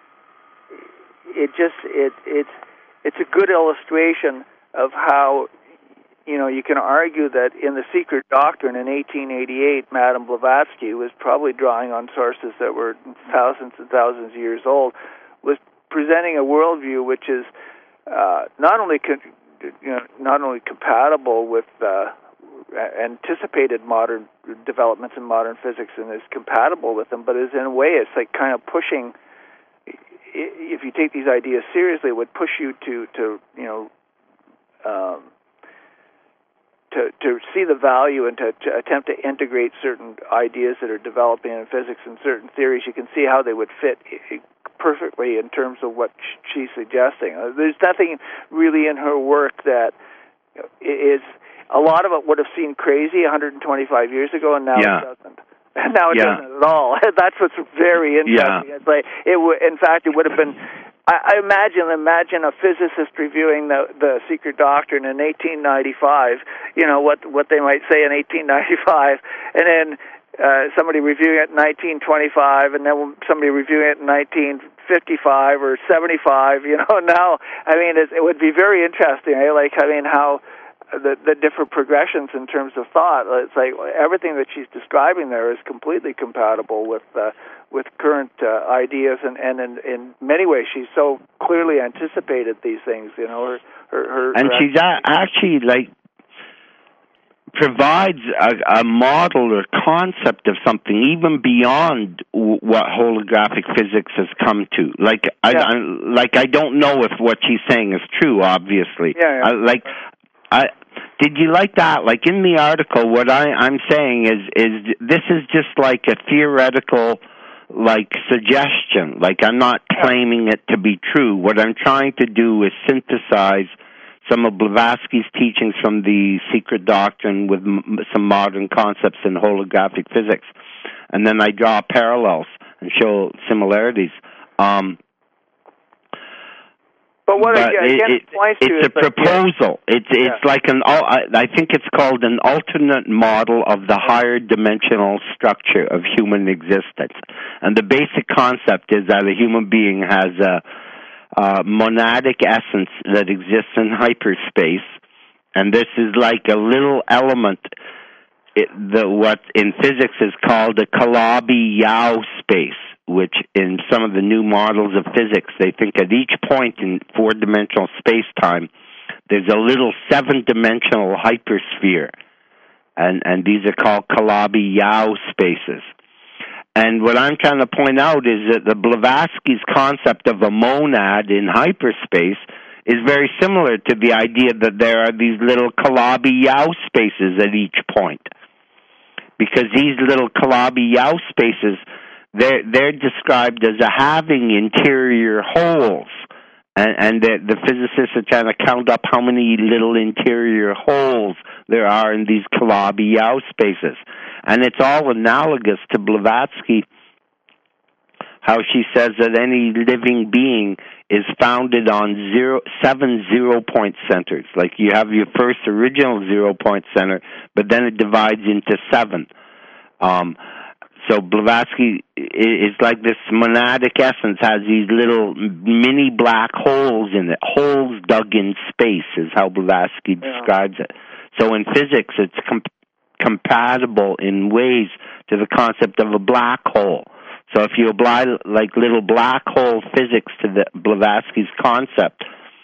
it just it it's it's a good illustration of how, you know, you can argue that in The Secret Doctrine in eighteen eighty-eight, Madame Blavatsky was probably drawing on sources that were thousands and thousands of years old, was presenting a worldview which is uh, not only con- you know not only compatible with uh, anticipated modern developments in modern physics and is compatible with them, but is in a way it's like kind of pushing. If you take these ideas seriously, it would push you to to you know um, to to see the value and to, to attempt to integrate certain ideas that are developing in physics and certain theories. You can see how they would fit perfectly in terms of what she's suggesting. There's nothing really in her work that is. A lot of it would have seemed crazy one hundred twenty-five years ago, and now yeah. it doesn't. And now it yeah. doesn't at all. That's what's very interesting. Yeah. It's like it. W- in fact, it would have been. I, I imagine, imagine a physicist reviewing the the Secret Doctrine in eighteen ninety-five. You know what what they might say in eighteen ninety-five, and then uh, somebody reviewing it in nineteen twenty-five, and then somebody reviewing it in nineteen fifty-five or seventy-five. You know, now I mean, it, it would be very interesting. Eh? Like, I mean, how. The, the different progressions in terms of thought. It's like everything that she's describing there is completely compatible with uh, with current uh, ideas, and, and in, in many ways she's so clearly anticipated these things. You know, her her, her and her she's a- actually like provides a, a model or concept of something even beyond w- what holographic physics has come to. Like I, yeah. I like I don't know if what she's saying is true. Obviously, yeah, yeah. I, like. I, did you like that? Like in the article, what I, I'm saying is, is this is just like a theoretical, like suggestion. Like I'm not claiming it to be true. What I'm trying to do is synthesize some of Blavatsky's teachings from the Secret Doctrine with m- some modern concepts in holographic physics, and then I draw parallels and show similarities. Um, But what but again, again it, it points it, to it's is a like, proposal. yeah. It's it's yeah. like an I think it's called an alternate model of the higher dimensional structure of human existence. And the basic concept is that a human being has a, a monadic essence that exists in hyperspace, and this is like a little element. It, the what in physics is called a Calabi-Yau space, which in some of the new models of physics, they think at each point in four-dimensional space-time, there's a little seven-dimensional hypersphere, and, and these are called Calabi-Yau spaces. And what I'm trying to point out is that the Blavatsky's concept of a monad in hyperspace is very similar to the idea that there are these little Calabi-Yau spaces at each point. Because these little Calabi-Yau spaces, they're, they're described as having interior holes And, and the, the physicists are trying to count up how many little interior holes there are in these Calabi-Yau spaces. And it's all analogous to Blavatsky, how she says that any living being is founded on zero, seven zero-point centers. Like you have your first original zero-point center, but then it divides into seven. Um, so Blavatsky is like this monadic essence, has these little mini black holes in it. Holes dug in space is how Blavatsky yeah. describes it. So in physics, it's com- compatible in ways to the concept of a black hole. So if you apply like little black hole physics to the Blavatsky's concept,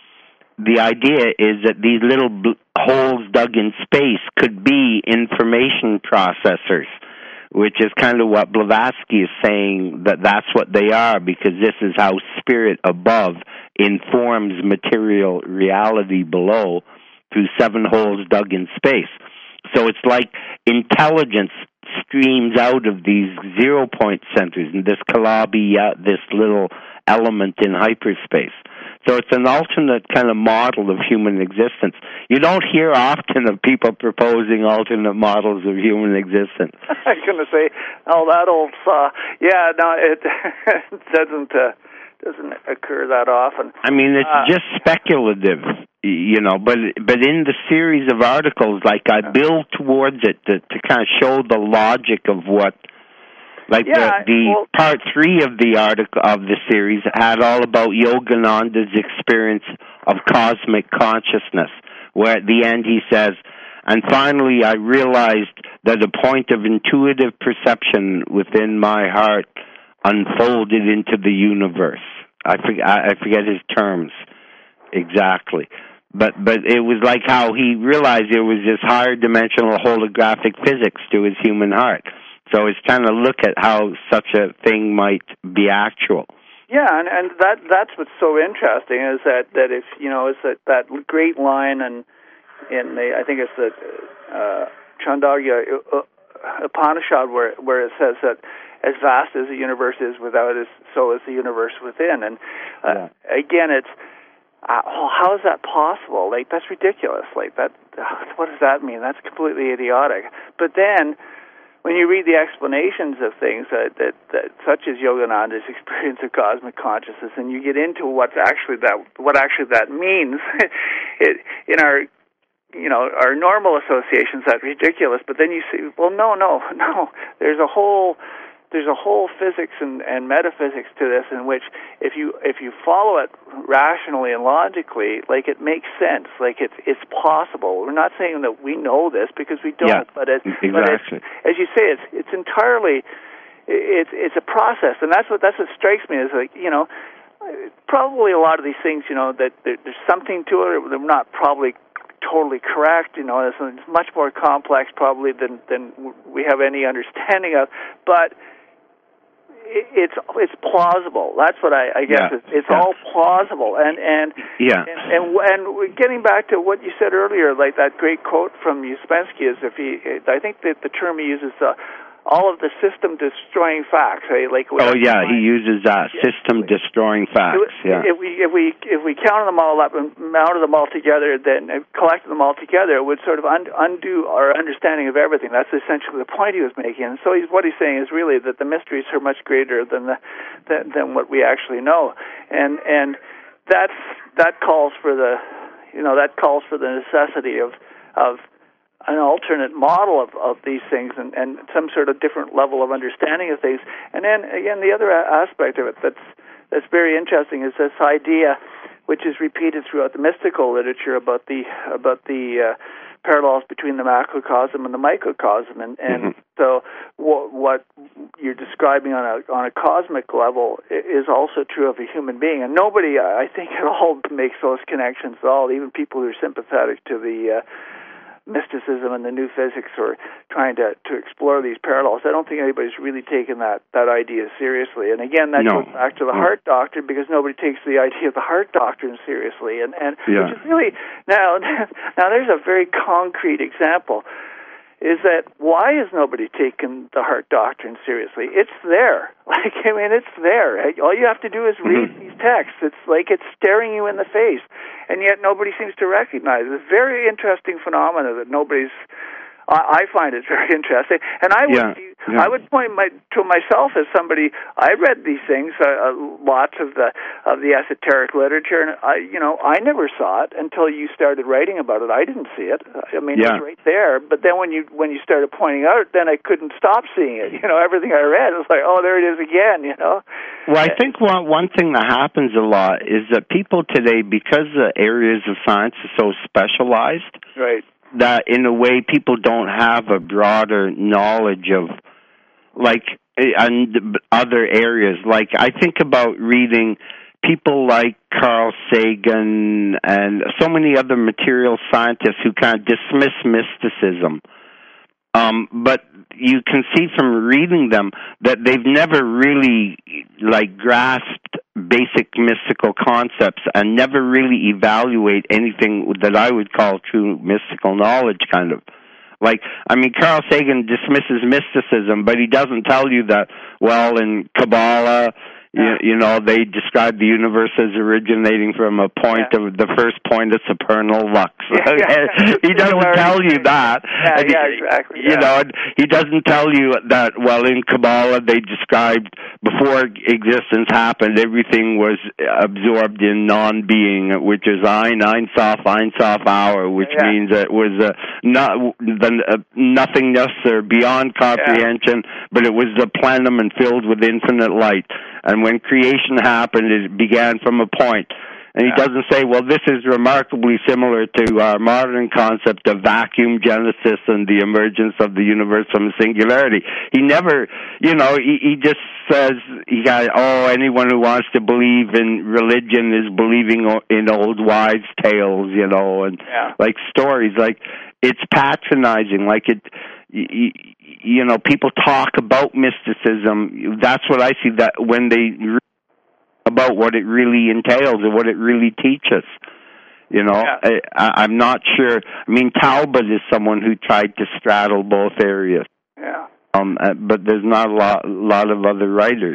the idea is that these little bl- holes dug in space could be information processors, which is kind of what Blavatsky is saying, that that's what they are, because this is how spirit above informs material reality below through seven holes dug in space. So it's like intelligence streams out of these zero-point centers in this Calabi, uh, this little element in hyperspace. So it's an alternate kind of model of human existence. You don't hear often of people proposing alternate models of human existence. I was going to say, oh, that old saw. Yeah, no, it, it doesn't uh, doesn't occur that often. I mean, it's uh, just speculative, you know. But but in the series of articles, like I build towards it to, to kind of show the logic of what. Like yeah, the, the well, part three of the article of the series had all about Yogananda's experience of cosmic consciousness, where at the end he says, and finally I realized that a point of intuitive perception within my heart unfolded into the universe. I forget, I forget his terms exactly. But but it was like how he realized there was this higher dimensional holographic physics to his human heart. So it's trying to look at how such a thing might be actual. Yeah, and, and that that's what's so interesting is that, that if you know is that, that great line and in the I think it's the uh, Chandogya Upanishad where where it says that as vast as the universe is without us, so is the universe within. And uh, yeah. again, it's uh, oh, how is that possible? Like that's ridiculous. Like that, what does that mean? That's completely idiotic. But then, when you read the explanations of things that, that, that such as Yogananda's experience of cosmic consciousness, and you get into what actually that what actually that means, it, in our you know our normal associations that's ridiculous. But then you see, well, no, no, no. There's a whole there's a whole physics and, and metaphysics to this, in which if you if you follow it rationally and logically, like it makes sense, like it's it's possible. We're not saying that we know this because we don't, yeah, but, it, exactly. but it's, as you say, it's it's entirely it's it's a process, and that's what that's what strikes me is like you know probably a lot of these things you know that there, there's something to it. They're not probably totally correct. You know, it's, it's much more complex probably than than we have any understanding of, but it's it's plausible. That's what I, I guess. Yeah. It's, it's yeah. all plausible. And and, yeah. and and and getting back to what you said earlier, like that great quote from Uspensky is if he, I think that the term he uses, uh, all of the system destroying facts. Right? Like oh yeah, he uses that uh, system destroying facts. Yeah. If we if we if we counted them all up and mounted them all together, then collected them all together, it would sort of un- undo our understanding of everything. That's essentially the point he was making. And so he's, what he's saying is really that the mysteries are much greater than the than, than what we actually know. And and that's that calls for the you know that calls for the necessity of of an alternate model of, of these things and, and some sort of different level of understanding of things. And then, again, the other aspect of it that's that's very interesting is this idea, which is repeated throughout the mystical literature, about the about the uh, parallels between the macrocosm and the microcosm. And, and mm-hmm. so what, what you're describing on a on a cosmic level is also true of a human being. And nobody, I think, at all makes those connections at all, even people who are sympathetic to the uh, mysticism and the new physics or trying to, to explore these parallels. I don't think anybody's really taken that, that idea seriously. And again, that no. goes back to the no. heart doctrine, because nobody takes the idea of the heart doctrine seriously. And, and yeah. which is really, now, now there's a very concrete example. is that why is nobody taking the heart doctrine seriously? It's there. Like, I mean, it's there. All you have to do is read mm-hmm. these texts. It's like it's staring you in the face, and yet nobody seems to recognize it. It's a very interesting phenomena that nobody's... I find it very interesting, and I would yeah, yeah. I would point my, to myself as somebody. I read these things, uh, lots of the of the esoteric literature, and I, you know, I never saw it until you started writing about it. I didn't see it. I mean, yeah. it was right there. But then when you when you started pointing out, then I couldn't stop seeing it. You know, everything I read was like, oh, there it is again. You know. Well, I think one one thing that happens a lot is that people today, because the areas of science are so specialized, right. that in a way people don't have a broader knowledge of, like, and other areas. Like, I think about reading people like Carl Sagan and so many other material scientists who kind of dismiss mysticism. Um, but you can see from reading them that they've never really, like, grasped basic mystical concepts and never really evaluate anything that I would call true mystical knowledge, kind of. Like, I mean, Carl Sagan dismisses mysticism, but he doesn't tell you that, well, in Kabbalah, yeah. you, you know, they describe the universe as originating from a point yeah. of the first point of supernal lux. Yeah. He doesn't tell you that. Yeah, and yeah, he, exactly. You yeah. know, he doesn't tell you that, well, in Kabbalah they described before existence happened, everything was absorbed in non-being, which is Ein, Ein Sof, Ein Sof Hour, which yeah. means it was uh, not, the, uh, nothingness or beyond comprehension, yeah. but it was the plenum and filled with infinite light. And when creation happened, it began from a point. And he yeah. doesn't say, well, this is remarkably similar to our modern concept of vacuum genesis and the emergence of the universe from a singularity. He never, you know, he, he just says, he got, oh, anyone who wants to believe in religion is believing in old wives' tales, you know, and yeah. like stories. Like, it's patronizing. Like, it, you, you know, people talk about mysticism. That's what I see, that when they about what it really entails and what it really teaches. You know, yeah. I, I'm not sure. I mean, Talbot is someone who tried to straddle both areas. Yeah. Um, but there's not a lot, lot of other writers.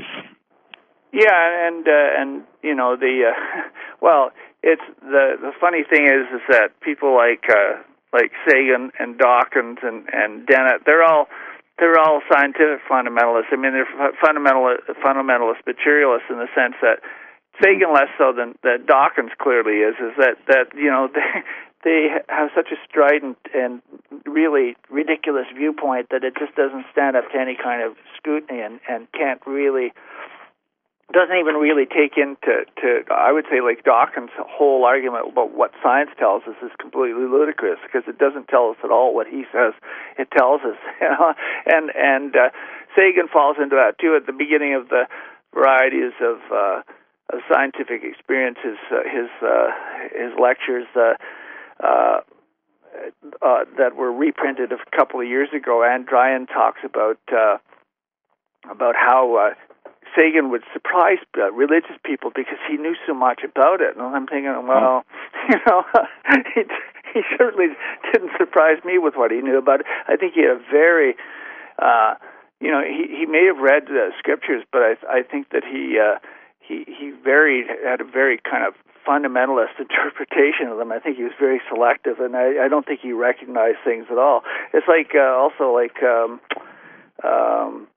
Yeah, and uh, and you know the uh, well, it's the the funny thing is is that people like uh, like Sagan and Dawkins and and Dennett, they're all. They're all scientific fundamentalists. I mean, they're fundamental, fundamentalist materialists in the sense that Sagan less so than that Dawkins clearly is. Is that that you know they they have such a strident and really ridiculous viewpoint that it just doesn't stand up to any kind of scrutiny and and can't really. Doesn't even really take into, to, I would say, like Dawkins' whole argument about what science tells us is completely ludicrous because it doesn't tell us at all what he says it tells us. You know? And and uh, Sagan falls into that too at the beginning of the varieties of, uh, of scientific experiences. Uh, his uh, his lectures uh, uh, uh, that were reprinted a couple of years ago. Anne Dryan talks about uh, about how. Uh, Sagan would surprise uh, religious people because he knew so much about it. And I'm thinking, well, you know, he, he certainly didn't surprise me with what he knew about it. I think he had a very, uh, you know, he, he may have read uh, scriptures, but I, I think that he uh, he he very had a very kind of fundamentalist interpretation of them. I think he was very selective, and I, I don't think he recognized things at all. It's like uh, also like. Um, um,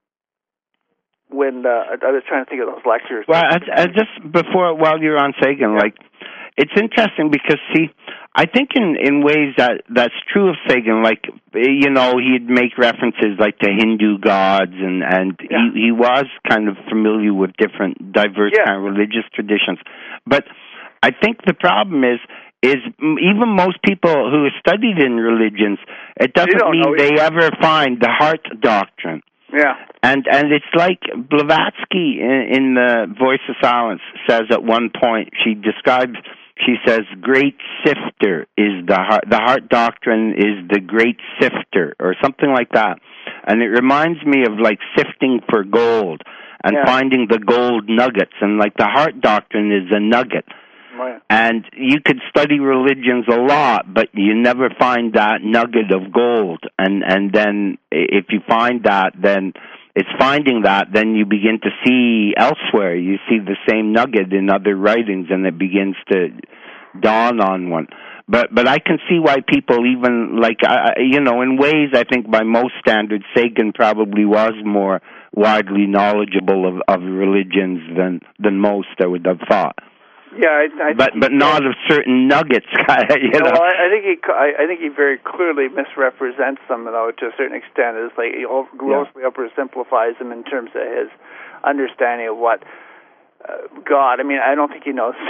When uh, I was trying to think of those lectures. Well, I, I just before while you're on Sagan, yeah. like it's interesting because see, I think in, in ways that that's true of Sagan. Like you know, he'd make references like to Hindu gods, and and yeah. he he was kind of familiar with different diverse yeah. kind of religious traditions. But I think the problem is. Is even most people who have studied in religions, it doesn't mean they ever find the heart doctrine. Yeah. And and it's like Blavatsky in, in the Voice of Silence says at one point, she describes, she says, great sifter is the heart, the heart doctrine is the great sifter, or something like that. And it reminds me of like sifting for gold and yeah. finding the gold nuggets, and like the heart doctrine is a nugget. Right. And you could study religions a lot, but you never find that nugget of gold. And and then if you find that, then it's finding that, then you begin to see elsewhere. You see the same nugget in other writings, and it begins to dawn on one. But but I can see why people even, like, uh, you know, in ways I think by most standards, Sagan probably was more widely knowledgeable of, of religions than, than most, I would have thought. Yeah, I, I but but not of certain nuggets. you know. Well, I, I think he I, I think he very clearly misrepresents them, though, to a certain extent. It's like he grossly yeah. oversimplifies them in terms of his understanding of what uh, God. I mean, I don't think he knows.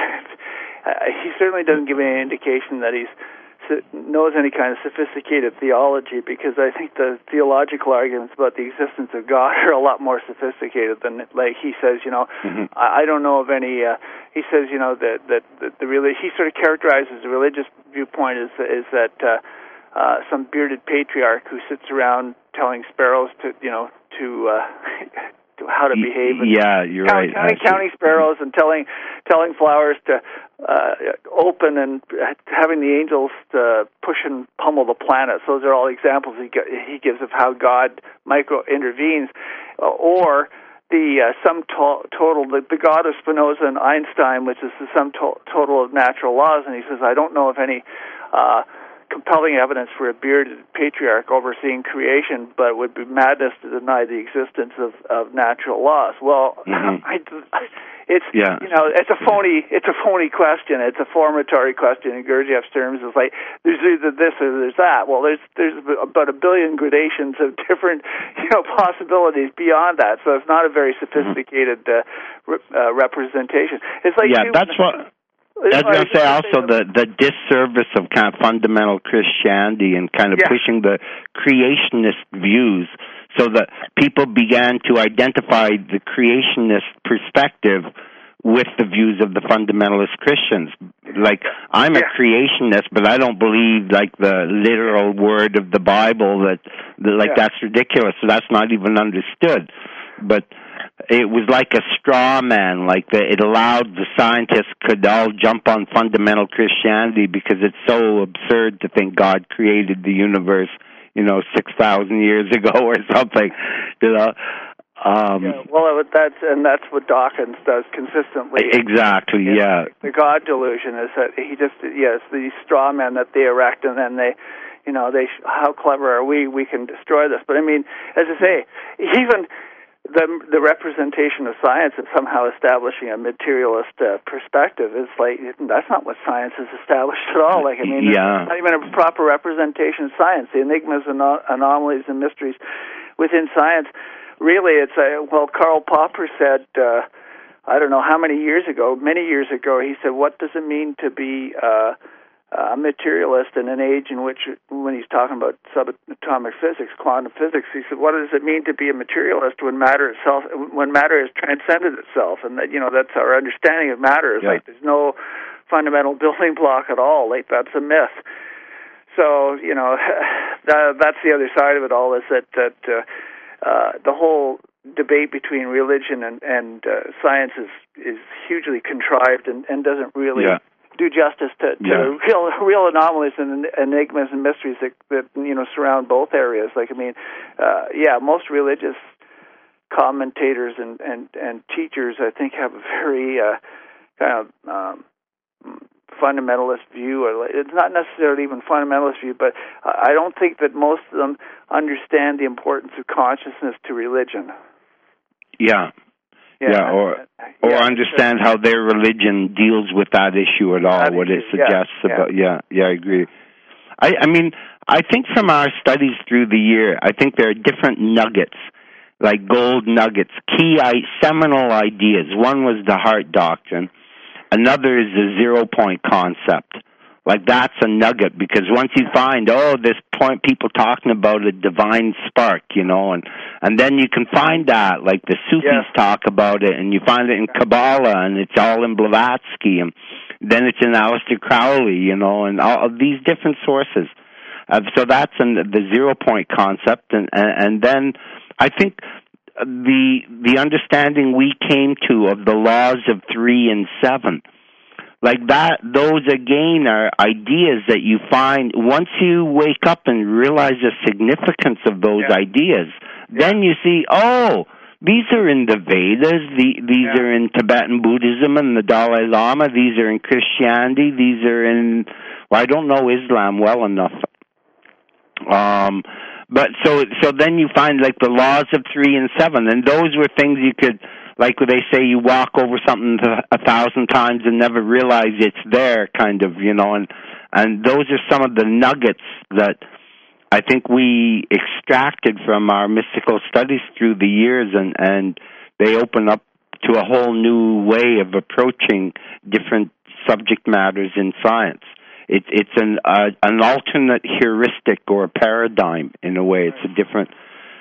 He certainly doesn't give any indication that he's knows any kind of sophisticated theology, because I think the theological arguments about the existence of God are a lot more sophisticated than, like he says, you know, mm-hmm. I, I don't know of any, uh, he says, you know, that, that, that the really, he sort of characterizes the religious viewpoint is, is that uh, uh, some bearded patriarch who sits around telling sparrows to, you know, to, uh, how to behave. And yeah, you're counting, right. Counting, counting sparrows and telling telling flowers to uh, open and having the angels to push and pummel the planets. Those are all examples he he gives of how God micro intervenes, uh, or the uh, sum to- total, the, the God of Spinoza and Einstein, which is the sum to- total of natural laws. And he says, I don't know of any Uh, compelling evidence for a bearded patriarch overseeing creation, but it would be madness to deny the existence of, of natural laws. Well, mm-hmm. I, it's yeah. you know it's a phony it's a phony question. It's a formatory question in Gurdjieff's terms. It's like there's either this or there's that. Well, there's there's about a billion gradations of different you know possibilities beyond that. So it's not a very sophisticated uh, re- uh, representation. It's like yeah, that's what. I was going to say also the, the disservice of kind of fundamental Christianity and kind of yeah. pushing the creationist views, so that people began to identify the creationist perspective with the views of the fundamentalist Christians. Like, I'm a yeah. creationist, but I don't believe, like, the literal word of the Bible, that, that like, yeah. that's ridiculous, so that's not even understood. But it was like a straw man, like the, it allowed the scientists could all jump on fundamental Christianity because it's so absurd to think God created the universe, you know, six thousand years ago or something, you know. Um, yeah, well, that's and that's what Dawkins does consistently. Exactly, in, yeah. The God delusion is that he just yes, these straw men that they erect, and then they, you know, they how clever are we? We can destroy this. But I mean, as I say, even the the representation of science as somehow establishing a materialist uh, perspective is like that's not what science has established at all. Like I mean, yeah. it's not even a proper representation of science. The enigmas and anomalies and mysteries within science. Really, it's a well. Karl Popper said, uh, I don't know how many years ago, many years ago, he said, "What does it mean to be uh, a materialist in an age in which, when he's talking about subatomic physics, quantum physics, he said, what does it mean to be a materialist when matter itself, when matter has transcended itself, and that, you know, that's our understanding of matter. Is yeah. like there's no fundamental building block at all. Like that's a myth. So, you know, that, that's the other side of it all. Is that that uh, uh, the whole debate between religion and and uh, science is is hugely contrived and, and doesn't really. Yeah. do justice to, to yeah. real real anomalies and enigmas and mysteries that, that you know surround both areas. Like I mean, uh, yeah, most religious commentators and, and, and teachers, I think, have a very uh, kind of um, fundamentalist view. It's not necessarily even fundamentalist view, but I don't think that most of them understand the importance of consciousness to religion. Yeah. Yeah, yeah, or or yeah, understand how their religion deals with that issue at all, what it suggests yeah, about. Yeah. yeah, yeah, I agree. I, I mean, I think from our studies through the year, I think there are different nuggets, like gold nuggets, key seminal ideas. One was the heart doctrine. Another is the zero point concept. Like that's a nugget, because once you find, oh, this point, people talking about a divine spark, you know, and and then you can find that, like the Sufis yeah. talk about it, and you find it in Kabbalah, and it's all in Blavatsky, and then it's in Aleister Crowley, you know, and all of these different sources. Uh, so that's in the zero point concept, and, and and then I think the the understanding we came to of the laws of three and seven. Like that, those again are ideas that you find once you wake up and realize the significance of those yeah. ideas. Yeah. Then you see, oh, these are in the Vedas, the, these yeah. are in Tibetan Buddhism and the Dalai Lama, these are in Christianity, these are in, well, I don't know Islam well enough. Um, but so, so then you find like the laws of three and seven, and those were things you could, like they say, you walk over something a thousand times and never realize it's there, kind of, you know, and and those are some of the nuggets that I think we extracted from our mystical studies through the years, and, and they open up to a whole new way of approaching different subject matters in science. It, it's an uh, an alternate heuristic or a paradigm in a way. It's a different.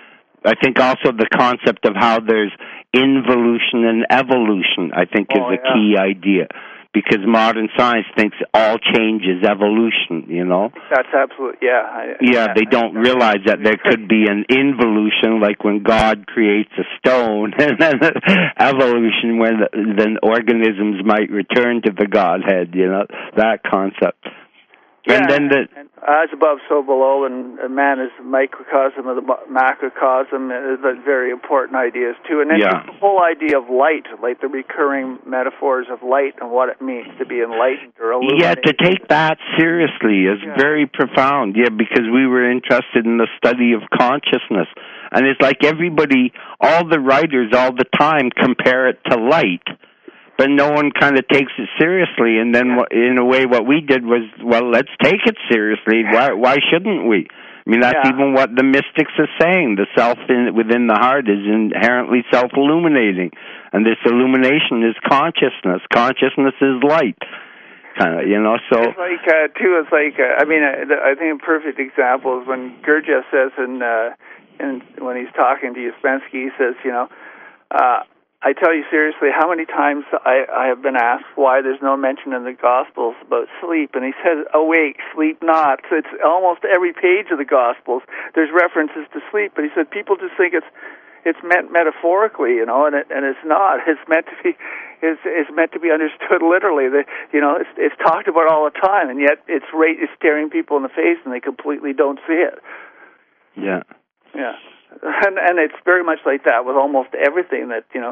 I think also the concept of how there's involution and evolution, I think, oh, is a yeah. key idea, because modern science thinks all change is evolution, you know? That's absolutely, yeah. I, yeah, yeah, they don't I, realize that there could be an involution, like when God creates a stone, and then evolution when then organisms might return to the Godhead, you know, that concept. Yeah, and then the and as above, so below, and man is the microcosm of the macrocosm is a very important ideas too. And then yeah. the whole idea of light, like the recurring metaphors of light and what it means to be enlightened or illuminated. Yeah, to take that seriously is yeah. very profound. Yeah, because we were interested in the study of consciousness, and it's like everybody, all the writers, all the time compare it to light. But no one kind of takes it seriously, and then yeah. in a way what we did was, well, let's take it seriously. Why why shouldn't we? I mean, that's yeah. even what the mystics are saying. The self in, within the heart is inherently self-illuminating, and this illumination is consciousness. Consciousness is light, kind of, you know, so... It's like, uh, too, it's like, uh, I mean, uh, I think a perfect example is when Gurdjieff says, in, uh, in, when he's talking to Uspensky, he says, you know, uh, I tell you seriously, how many times I, I have been asked why there's no mention in the Gospels about sleep, and he says, awake, sleep not. So it's almost every page of the Gospels, there's references to sleep, but he said people just think it's it's meant metaphorically, you know, and it, and it's not. It's meant to be it's, it's meant to be understood literally. The, you know, it's, it's talked about all the time, and yet it's, right, it's staring people in the face, and they completely don't see it. Yeah. Yeah. And, and it's very much like that with almost everything that, you know,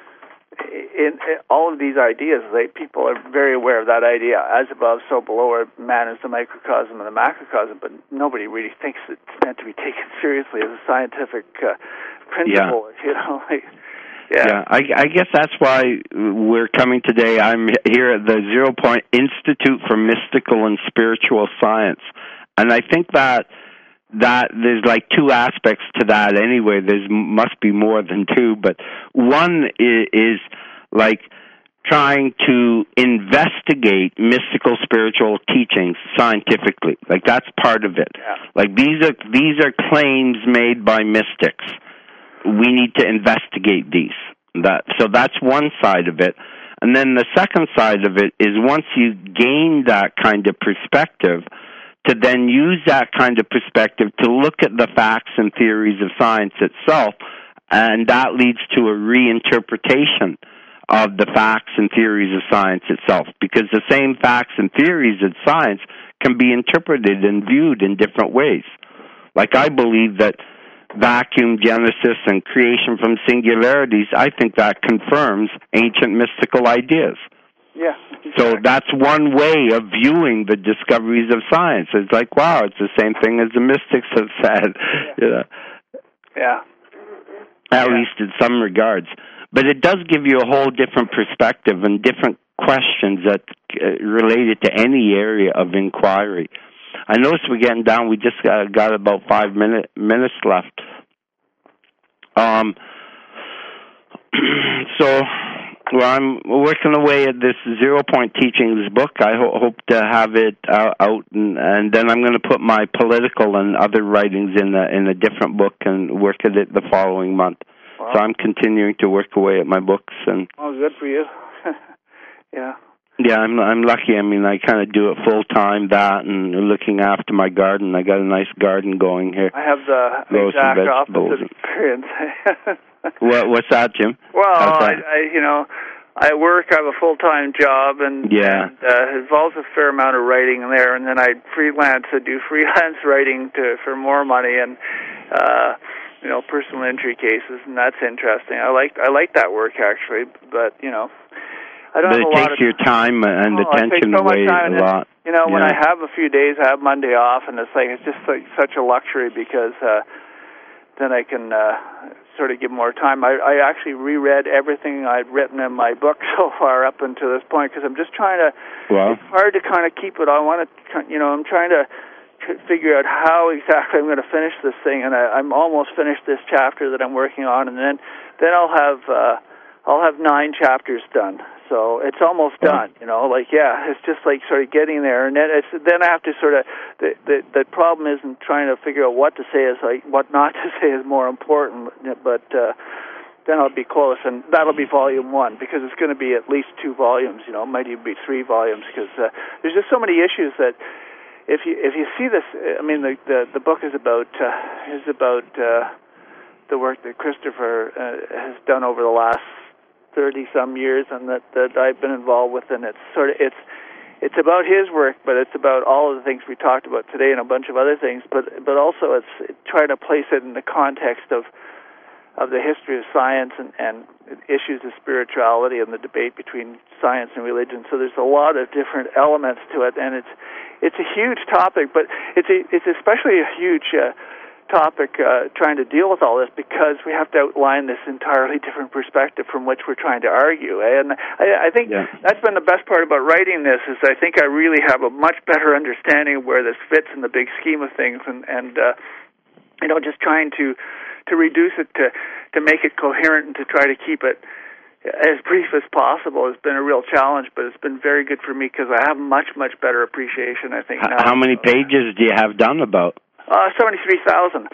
in, in all of these ideas, they, people are very aware of that idea, as above, so below, or man is the microcosm and the macrocosm, but nobody really thinks it's meant to be taken seriously as a scientific uh, principle, yeah. you know. Like, yeah, yeah I, I guess that's why we're coming today. I'm here at the Zero Point Institute for Mystical and Spiritual Science, and I think that that there's like two aspects to that anyway. There's must be more than two, but one is, is like trying to investigate mystical spiritual teachings scientifically. Like that's part of it. Yeah. Like these are these are claims made by mystics. We need to investigate these. That so that's one side of it. And then the second side of it is once you gain that kind of perspective, to then use that kind of perspective to look at the facts and theories of science itself, and that leads to a reinterpretation of the facts and theories of science itself, because the same facts and theories of science can be interpreted and viewed in different ways. Like I believe that vacuum genesis and creation from singularities, I think that confirms ancient mystical ideas. Yeah. Exactly. So that's one way of viewing the discoveries of science. It's like, wow, it's the same thing as the mystics have said. Yeah. You know? Yeah. At yeah. least in some regards. But it does give you a whole different perspective and different questions that uh, related to any area of inquiry. I noticed we're getting down. We just got, got about five minute, minutes left. Um. So... Well, I'm working away at this Zero Point Teachings book. I ho- hope to have it uh, out, and, and then I'm going to put my political and other writings in a, in a different book and work at it the following month. Wow. So I'm continuing to work away at my books. And oh, good for you. yeah. Yeah, I'm I'm lucky. I mean, I kind of do it full time, that and looking after my garden. I got a nice garden going here. I have the exact opposite experience. what, what's that, Jim? Well, I, I, you know, I work. I have a full-time job, and, yeah. and uh, it involves a fair amount of writing there. And then I freelance. I do freelance writing to for more money, and uh, you know, personal injury cases, and that's interesting. I like I like that work actually, but you know, I don't. But have it a takes lot of, your time and oh, attention so away much time, a lot. You know, yeah. when I have a few days, I have Monday off, and it's like it's just like such a luxury because uh, then I can. Uh, sort of give more time. I, I actually reread everything I'd written in my book so far up until this point because I'm just trying to, well, it's hard to kind of keep it. I want to, you know, I'm trying to figure out how exactly I'm going to finish this thing, and I, I'm almost finished this chapter that I'm working on, and then, then I'll have, uh, I'll have nine chapters done. So it's almost done, you know, like, yeah, it's just like sort of getting there. And then it's, then I have to sort of, the, the, the problem isn't trying to figure out what to say is like, what not to say is more important, but, uh, then I'll be close, and that'll be volume one, because it's going to be at least two volumes, you know, it might even be three volumes, because, uh, there's just so many issues that if you, if you see this, I mean, the, the, the book is about, uh, is about, uh, the work that Christopher, uh, has done over the last thirty some years, and that, that I've been involved with, and it's sort of it's it's about his work, but it's about all of the things we talked about today and a bunch of other things. But but also it's trying to place it in the context of of the history of science and, and issues of spirituality and the debate between science and religion. So there's a lot of different elements to it, and it's it's a huge topic, but it's a, it's especially a huge uh, topic uh, trying to deal with all this because we have to outline this entirely different perspective from which we're trying to argue. Eh? And I, I think yeah. that's been the best part about writing this is I think I really have a much better understanding of where this fits in the big scheme of things, and, and uh, you know, just trying to to reduce it to to make it coherent and to try to keep it as brief as possible has been a real challenge, but it's been very good for me because I have much, much better appreciation, I think, now. How many pages do you have done about? Uh, seventy-three thousand.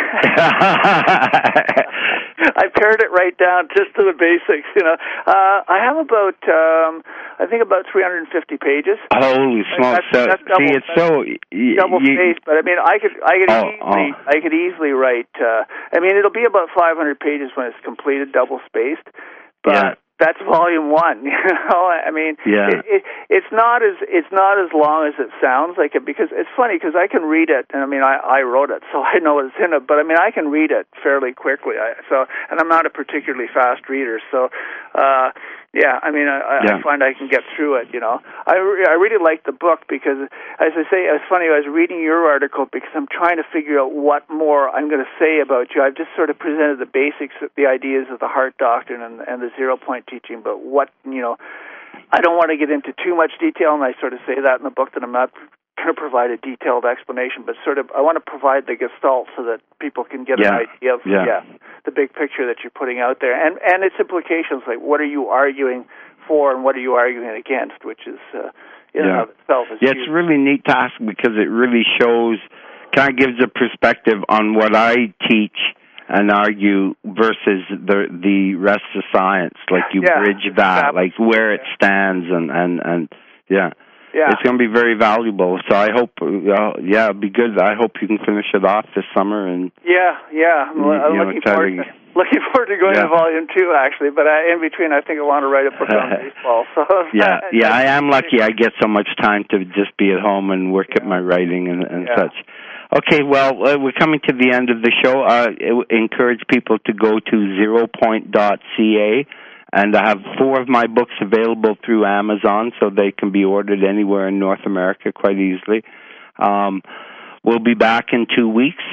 I pared it right down just to the basics, you know. Uh, I have about, um, I think about three hundred fifty pages. Holy smokes. That's, that's double, see, it's so... Y- double spaced, but I mean, I could I could oh, easily oh. I could easily write, uh, I mean, it'll be about five hundred pages when it's completed, double spaced, but... Yeah. That's volume one, you know. I mean, yeah. it, it, it's not as it's not as long as it sounds like it, because it's funny because I can read it, and I mean, I, I wrote it, so I know what's in it. But I mean, I can read it fairly quickly. I, so, and I'm not a particularly fast reader, so uh, yeah. I mean, I, yeah. I find I can get through it. You know, I, re- I really like the book because, as I say, it's funny. I was reading your article because I'm trying to figure out what more I'm going to say about you. I've just sort of presented the basics, the ideas of the heart doctrine and, and the zero point teaching, but what, you know, I don't want to get into too much detail, and I sort of say that in the book that I'm not going to provide a detailed explanation, but sort of I want to provide the gestalt so that people can get yeah. an idea of yeah. yeah, the big picture that you're putting out there, and and its implications, like what are you arguing for and what are you arguing against, which is uh, in yeah. and of itself is yeah, huge. It's a really neat task because it really shows, kind of gives a perspective on what I teach and argue versus the the rest of science. Like you yeah, bridge that, like where it stands, and, and, and yeah. yeah. It's going to be very valuable. So I hope, uh, yeah, it'll be good. I hope you can finish it off this summer. And Yeah, yeah. I'm, you, I'm you looking, know, forward to, looking forward to going yeah. to volume two, actually. But I, in between, I think I want to write a book on baseball. So yeah, yeah. I am lucky. I get so much time to just be at home and work yeah. at my writing and, and yeah. such. Okay, well, uh, we're coming to the end of the show. Uh, I encourage people to go to zero point dot c a, and I have four of my books available through Amazon, so they can be ordered anywhere in North America quite easily. Um, we'll be back in two weeks.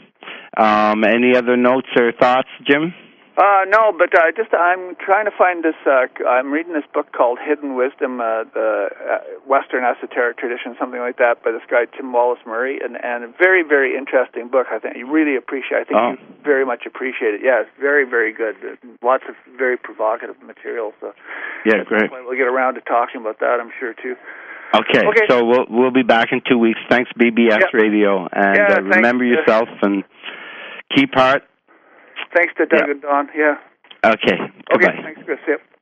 Um, any other notes or thoughts, Jim? Uh, no, but uh, just I'm trying to find this. Uh, I'm reading this book called Hidden Wisdom, uh, the uh, Western Esoteric Tradition, something like that, by this guy Tim Wallace Murray, and and a very very interesting book. I think you really appreciate. I think oh. you very much appreciate it. Yeah, it's very very good. Lots of very provocative material. So yeah, great. We'll get around to talking about that, I'm sure too. Okay, okay. So we'll we'll be back in two weeks. Thanks, B B S yep. Radio, and yeah, uh, remember thanks. yourself and keep heart. Thanks to Doug yeah. and Don. Yeah. Okay. Okay. Goodbye. Thanks, Chris. Yep.